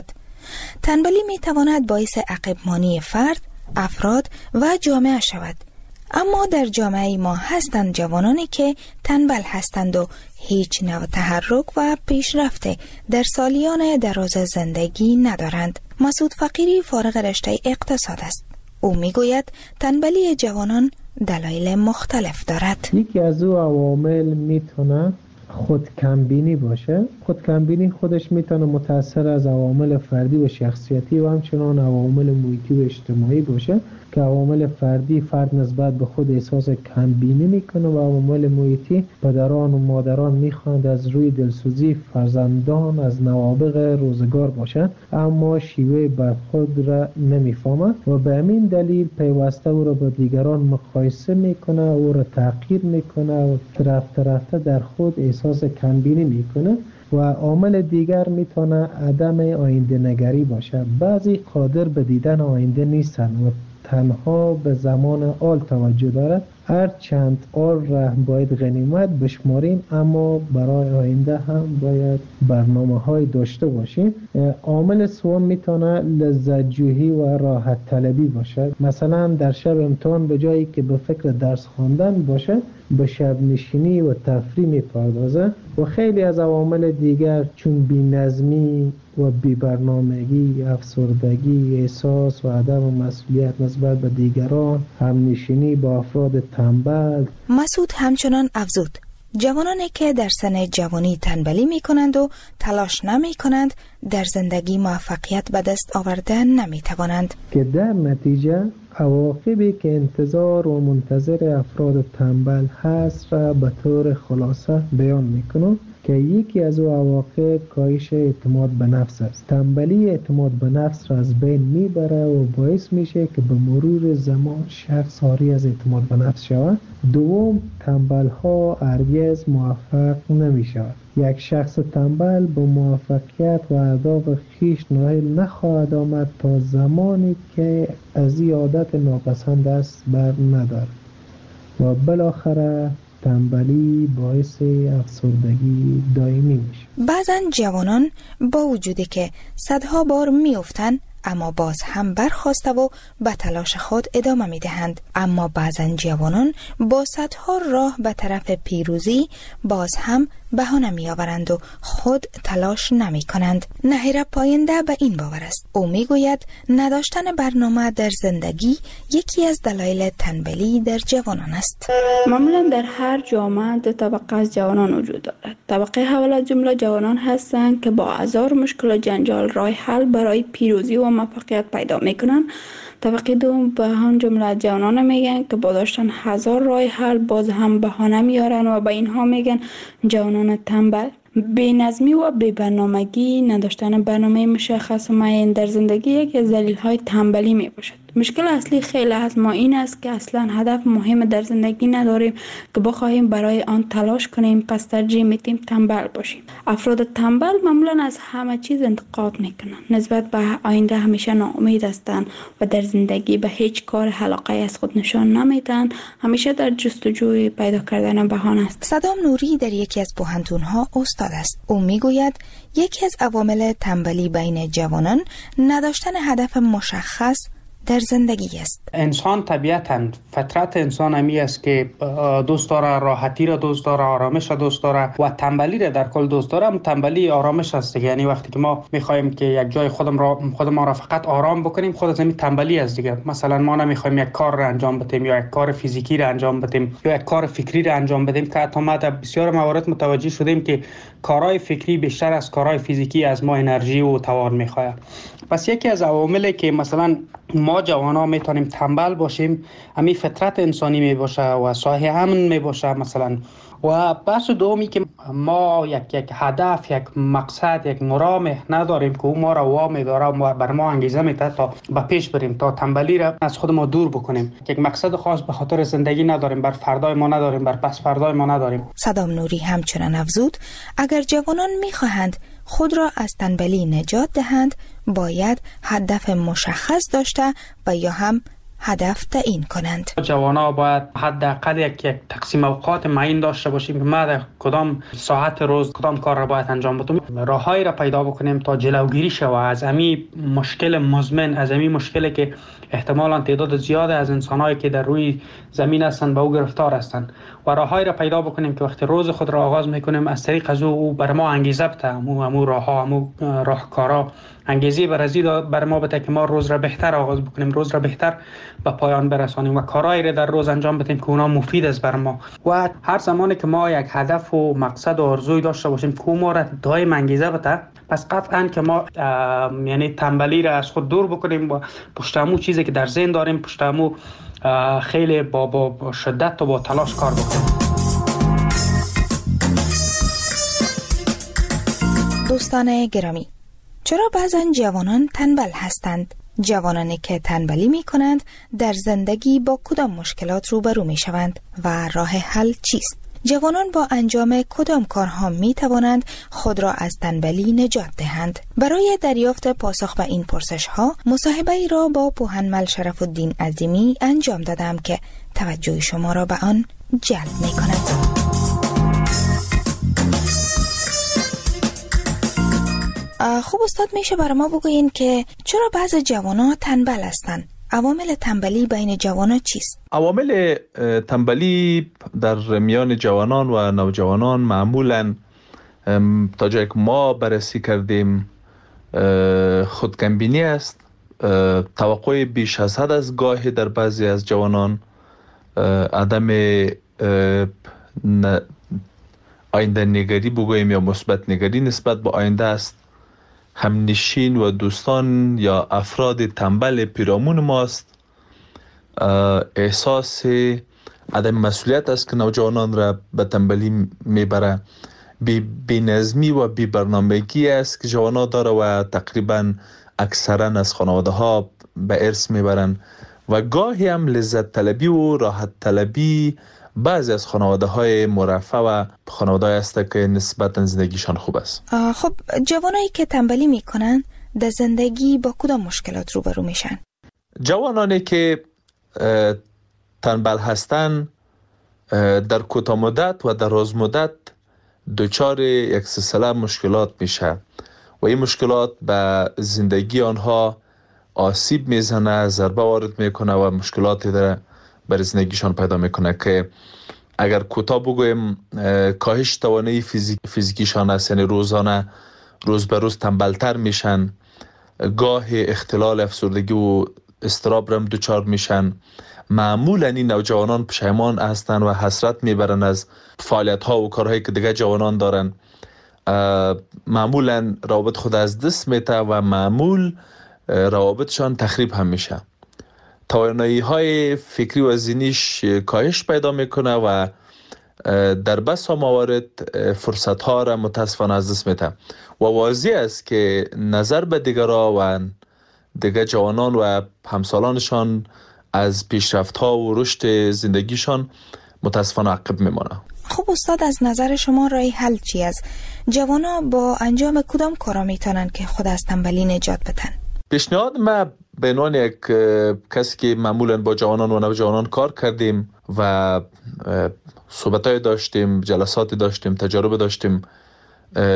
تنبلی می تواند باعث عقب‌مانی فرد، افراد و جامعه شود. اما در جامعه ما هستند جوانانی که تنبل هستند و هیچ نوع تحرک و پیشرفت در سالیان دراز زندگی ندارند. مسعود فقیری فارغ رشته اقتصاد است. او میگوید تنبلی جوانان دلایل مختلف دارد. یکی از او عوامل میتونه خود کمبینی باشه. خود کمبینی خودش میتونه متأثر از عوامل فردی و شخصیتی و همچنان عوامل محیطی و اجتماعی باشه که عوامل فردی فرد نسبت به خود احساس کمبینی میکنه و عوامل محیطی پدران و مادران میخواند از روی دلسوزی فرزندان از نوابغ روزگار باشند اما شیوه برخورد را نمیفهمند و به همین دلیل پیوسته او را با دیگران مقایسه میکنه، او را تحقیر میکنه و رفته در خود احساس کمبینی میکنه. و عامل دیگر میتونه عدم آینده نگری باشه. بعضی قادر به دیدن آینده نیستن و تنها به زمان آل توجه دارد. هر چند آل را باید غنیمت بشماریم اما برای آینده هم باید برنامه های داشته باشیم. عامل سوم میتونه لذت جویی و راحت طلبی باشه. مثلا در شب امتحان به جایی که به فکر درس خواندن باشه به شب نشینی و تفریح میپردازه. و خیلی از عوامل دیگر چون بی‌نظمی و بی‌برنامگی، افسردگی، احساس و عدم مسئولیت نسبت به دیگران، همنشینی با افراد تنبل. مسعود همچنان افزود جوانانی که در سن جوانی تنبلی می کنند و تلاش نمی کنند در زندگی موفقیت به دست آورده نمی توانند که در نتیجه عواقبی که انتظار و منتظر افراد تنبل هست را به طور خلاصه بیان میکنم که یکی از او عواقب کاهش اعتماد به نفس است. تنبلی اعتماد به نفس را از بین میبره و باعث میشه که به مرور زمان شخص عاری از اعتماد به نفس شود. دوم، تنبل ها هرگز موفق نمی شود. یک شخص تنبل به موفقیت و اهداف خویش نائل نخواهد آمد تا زمانی که از این عادت ناپسند است بر ندارد و بالاخره تنبلی باعث افسردگی دائمی میشه. بعضا جوانان با وجودی که صدها بار میافتند اما باز هم برخاسته و به تلاش خود ادامه می دهند. اما بعضا جوانان با صدها راه به طرف پیروزی باز هم بهانه می آورند و خود تلاش نمی کنند. نهیر پاینده به این باور است. او می گوید نداشتن برنامه در زندگی یکی از دلایل تنبلی در جوانان است. معمولا در هر جامعه دو طبقه از جوانان وجود دارد. طبقه اول از جمله جوانان هستند که با هزار مشکل و جنجال راه حل برای پیروزی و موفقیت پیدا می کنند. طبقه دوم به هم جمله جوانان میگن که با داشتن هزار راه حل باز هم بهانه میارن و به اینها میگن جوانان تنبل. بی‌نظمی و بی‌برنامگی، نداشتن برنامه مشخص و معین در زندگی یکی از دلایل تنبلی می باشد. مشکل اصلی خیلی از ما این است که اصلا هدف مهم در زندگی نداریم که بخواهیم برای آن تلاش کنیم، پس ترجیح میدیم تنبل باشیم. افراد تنبل معمولا از همه چیز انتقاد میکنند، نسبت به آینده همیشه ناامید هستند و در زندگی به هیچ کار علاقه از خود نشان نمیدن، همیشه در جستجوی پیدا کردن بهانه است. صدام نوری در یکی از پوهنتون‌ها استاد است. او میگوید یکی از عوامل تنبلی بین جوانان نداشتن هدف مشخص در زندگی است. انسان طبیعتاً فطرت انسان همی است که دوست داره راحتی را دوست داره، آرامش را دوست داره و تنبلی را در کل دوست داره. تنبلی آرامش است، یعنی وقتی که ما میخوایم که یک جای خودمان را فقط آرام بکنیم، خود از همین تنبلی است دیگه. مثلا ما نمیخوایم یک کار را انجام بدیم یا یک کار فیزیکی را انجام بدیم یا یک کار فکری را انجام بدیم، که حتی ما در بسیار موارد متوجه شدیم که کارهای فکری بیشتر از کارهای فیزیکی از ما انرژی و توان میخواد. پس یکی از عواملی که مثلا ما جوانا میتونیم تنبل باشیم همین فطرت انسانی میباشه و صاحب امن میباشه مثلا. و بحث دومی که ما یک هدف، یک مقصد، یک مرام نداریم که او ما را وامی داره و بر ما انگیزه میده تا به پیش بریم، تا تنبلی را از خود ما دور بکنیم. یک مقصد خاص به خاطر زندگی نداریم، بر فردای ما نداریم، بر پس فردای ما نداریم. صدام نوری همچنان افزود اگر جوانان میخواهند خود را از تنبلی نجات دهند باید هدف مشخص داشته و یا هم هدف تعیین کنند. جوانا باید حداقل یک تقسیم اوقات معین داشته باشیم که ما در کدام ساعت روز کدام کار را باید انجام بدیم. راههایی را پیدا بکنیم تا جلوگیری شود از همین مشکل مزمن، از همین مشکلی که احتمالاً تعداد زیاد از انسان‌هایی که در روی زمین هستند به او گرفتار هستند، و راههایی را پیدا بکنیم که وقتی روز خود را آغاز می‌کنیم از طریق از او بر ما انگیزه بده، امو راهها، امو راهکارا انگیزه بر ما بده که ما روز را بهتر آغاز بکنیم، روز را بهتر به پایان برسانیم و کارهایی را در روز انجام بدیم که اونا مفید است بر ما. و هر زمانی که ما یک هدف و مقصد و آرزوی داشته باشیم که ما را دائم انگیزه بده، پس قطعاً که ما یعنی تنبلی را از خود دور بکنیم و پشت امو چیزی که در ذهن داریم پشت امو خیلی با شدت و با تلاش کار بکنیم. دوستان گرامی، چرا بعضا جوانان تنبل هستند؟ جوانانی که تنبلی می کنند در زندگی با کدام مشکلات روبرو می شوند و راه حل چیست؟ جوانان با انجام کدام کارها می توانند خود را از تنبلی نجات دهند؟ برای دریافت پاسخ به این پرسش ها مصاحبه ای را با پوهنمل شرف الدین عظیمی انجام دادم که توجه شما را به آن جلب می کند. خوب استاد، میشه برای ما بگوین که چرا بعض جوانان تنبل هستند؟ عوامل تنبلی بین جوانان چیست؟ عوامل تنبلی در میان جوانان و نوجوانان معمولاً تا جایی که ما بررسی کردیم خودکمبینی است، توقع بیش از حد از گاهی در بعضی از جوانان، عدم آینده نگری بگوییم یا مثبت نگری نسبت به آینده است، همنشین و دوستان یا افراد تنبل پیرامون ماست، احساس عدم مسئولیت است که نوجوانان را به تنبلی میبره، بی‌نظمی و بی‌برنامگی است که جوانان داره و تقریبا اکثرا از خانواده ها به ارث میبرن، و گاهی هم لذت طلبی و راحت طلبی بعضی از خانواده های مرفه و خانواده های است که نسبتا زندگیشان خوب است. خب جوانایی که تنبلی میکنن در زندگی با کدام مشکلات روبرو میشن؟ جوانانی که تنبل هستن در کوتاه مدت و در دراز مدت دچار یک سلسله مشکلات میشه و این مشکلات به زندگی آنها آسیب میزنه، ضربه وارد میکنه و مشکلاتی در بر زندگیشان پیدا میکنه که اگر کوتاه بگویم کاهش توانایی فیزیکیشان است، یعنی روزانه روز به روز تنبلتر میشن، گاه اختلال افسردگی و اضطراب هم دچار میشن. معمولا این نوجوانان پشیمان هستند و حسرت میبرن از فعالیت ها و کارهایی که دیگه جوانان دارن، معمولا روابط خود از دست میته و معمول روابطشان تخریب هم میشه، توانایی های فکری و ذهنیش کاهش پیدا میکنه و در بسا موارد فرصت ها را متاسفانه از دست میده و واضح است که نظر به دیگران و دیگر جوانان و همسالانشان از پیشرفت ها و رشد زندگیشان متاسفانه عقب میمانه. خب استاد، از نظر شما راه حل چی است؟ جوانا با انجام کدام کارا میتونن که خود از تنبلی نجات بدن؟ پیشنهاد ما به عنوان یک کسی که معمولا با جوانان و نوجوانان کار کردیم و صحبت‌های داشتیم، جلساتی داشتیم، تجارب داشتیم،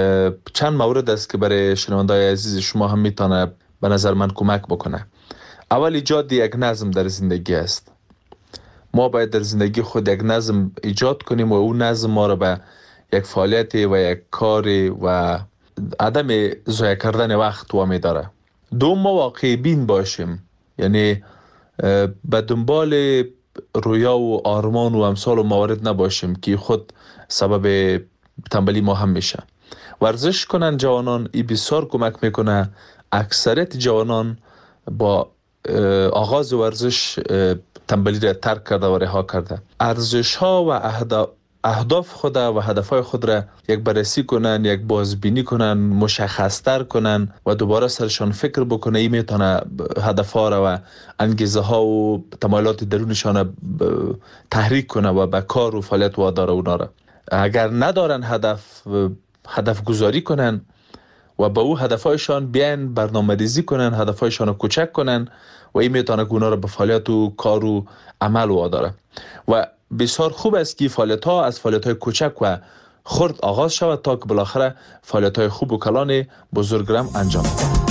چند مورد است که برای شنونده‌های عزیز شما هم میتونه به نظر من کمک بکنه. اول ایجاد یک نظم در زندگی است. ما باید در زندگی خود یک نظم ایجاد کنیم و اون نظم ما را به یک فعالیت و یک کار و عدم ضایع کردن وقت وامی داره. دوم، ما واقعی بین باشیم، یعنی به دنبال رویا و آرمان و امثال و موارد نباشیم که خود سبب تنبلی ما هم میشه. ورزش کنن جوانان، این بسیار کمک میکنه. اکثریت جوانان با آغاز ورزش تنبلی را ترک کرده و رها کرده. ارزش ها و اهداف خود و هدفهای خود را یک بررسی کنن، یک بازبینی کنن، مشخص‌تر کنن و دوباره سرشان فکر بکنه. این میتونه هدفها را و انگیزه ها و تمایلات درونشان تحریک کنه و به کار و فعالیت واداره اونا را. اگر ندارن هدف گذاری کنن و با او هدفهایشان بیان برنامه‌ریزی کنن، هدفهایشان رو کوچک کنن و این میتونه اونا را به فعالیت و کار و عمل واداره. و بسیار خوب است که فعالیت ها از فعالیت های کوچک و خرد آغاز شود تا که بالاخره فعالیت های خوب و کلان بزرگ را انجام دهد.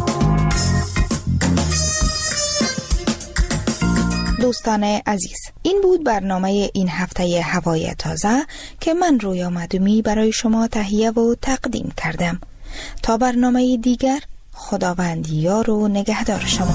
دوستان عزیز، این بود برنامه این هفته هوای تازه که من رویا معدومی برای شما تهیه و تقدیم کردم. تا برنامه دیگر، خداوند یار و نگهدار شما.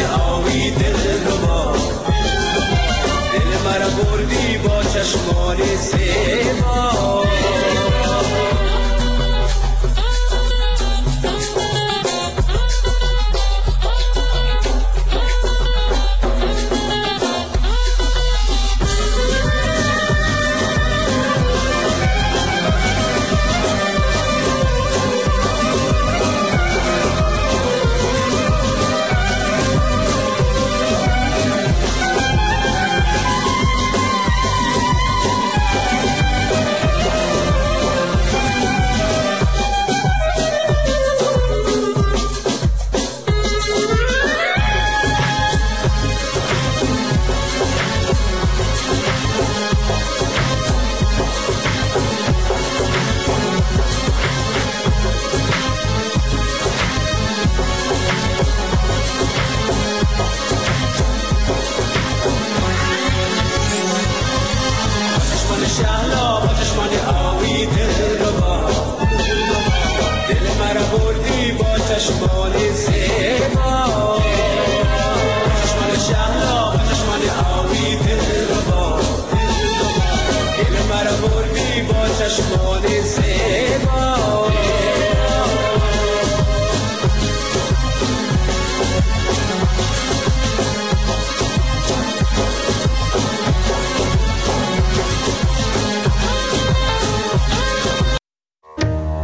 چشمان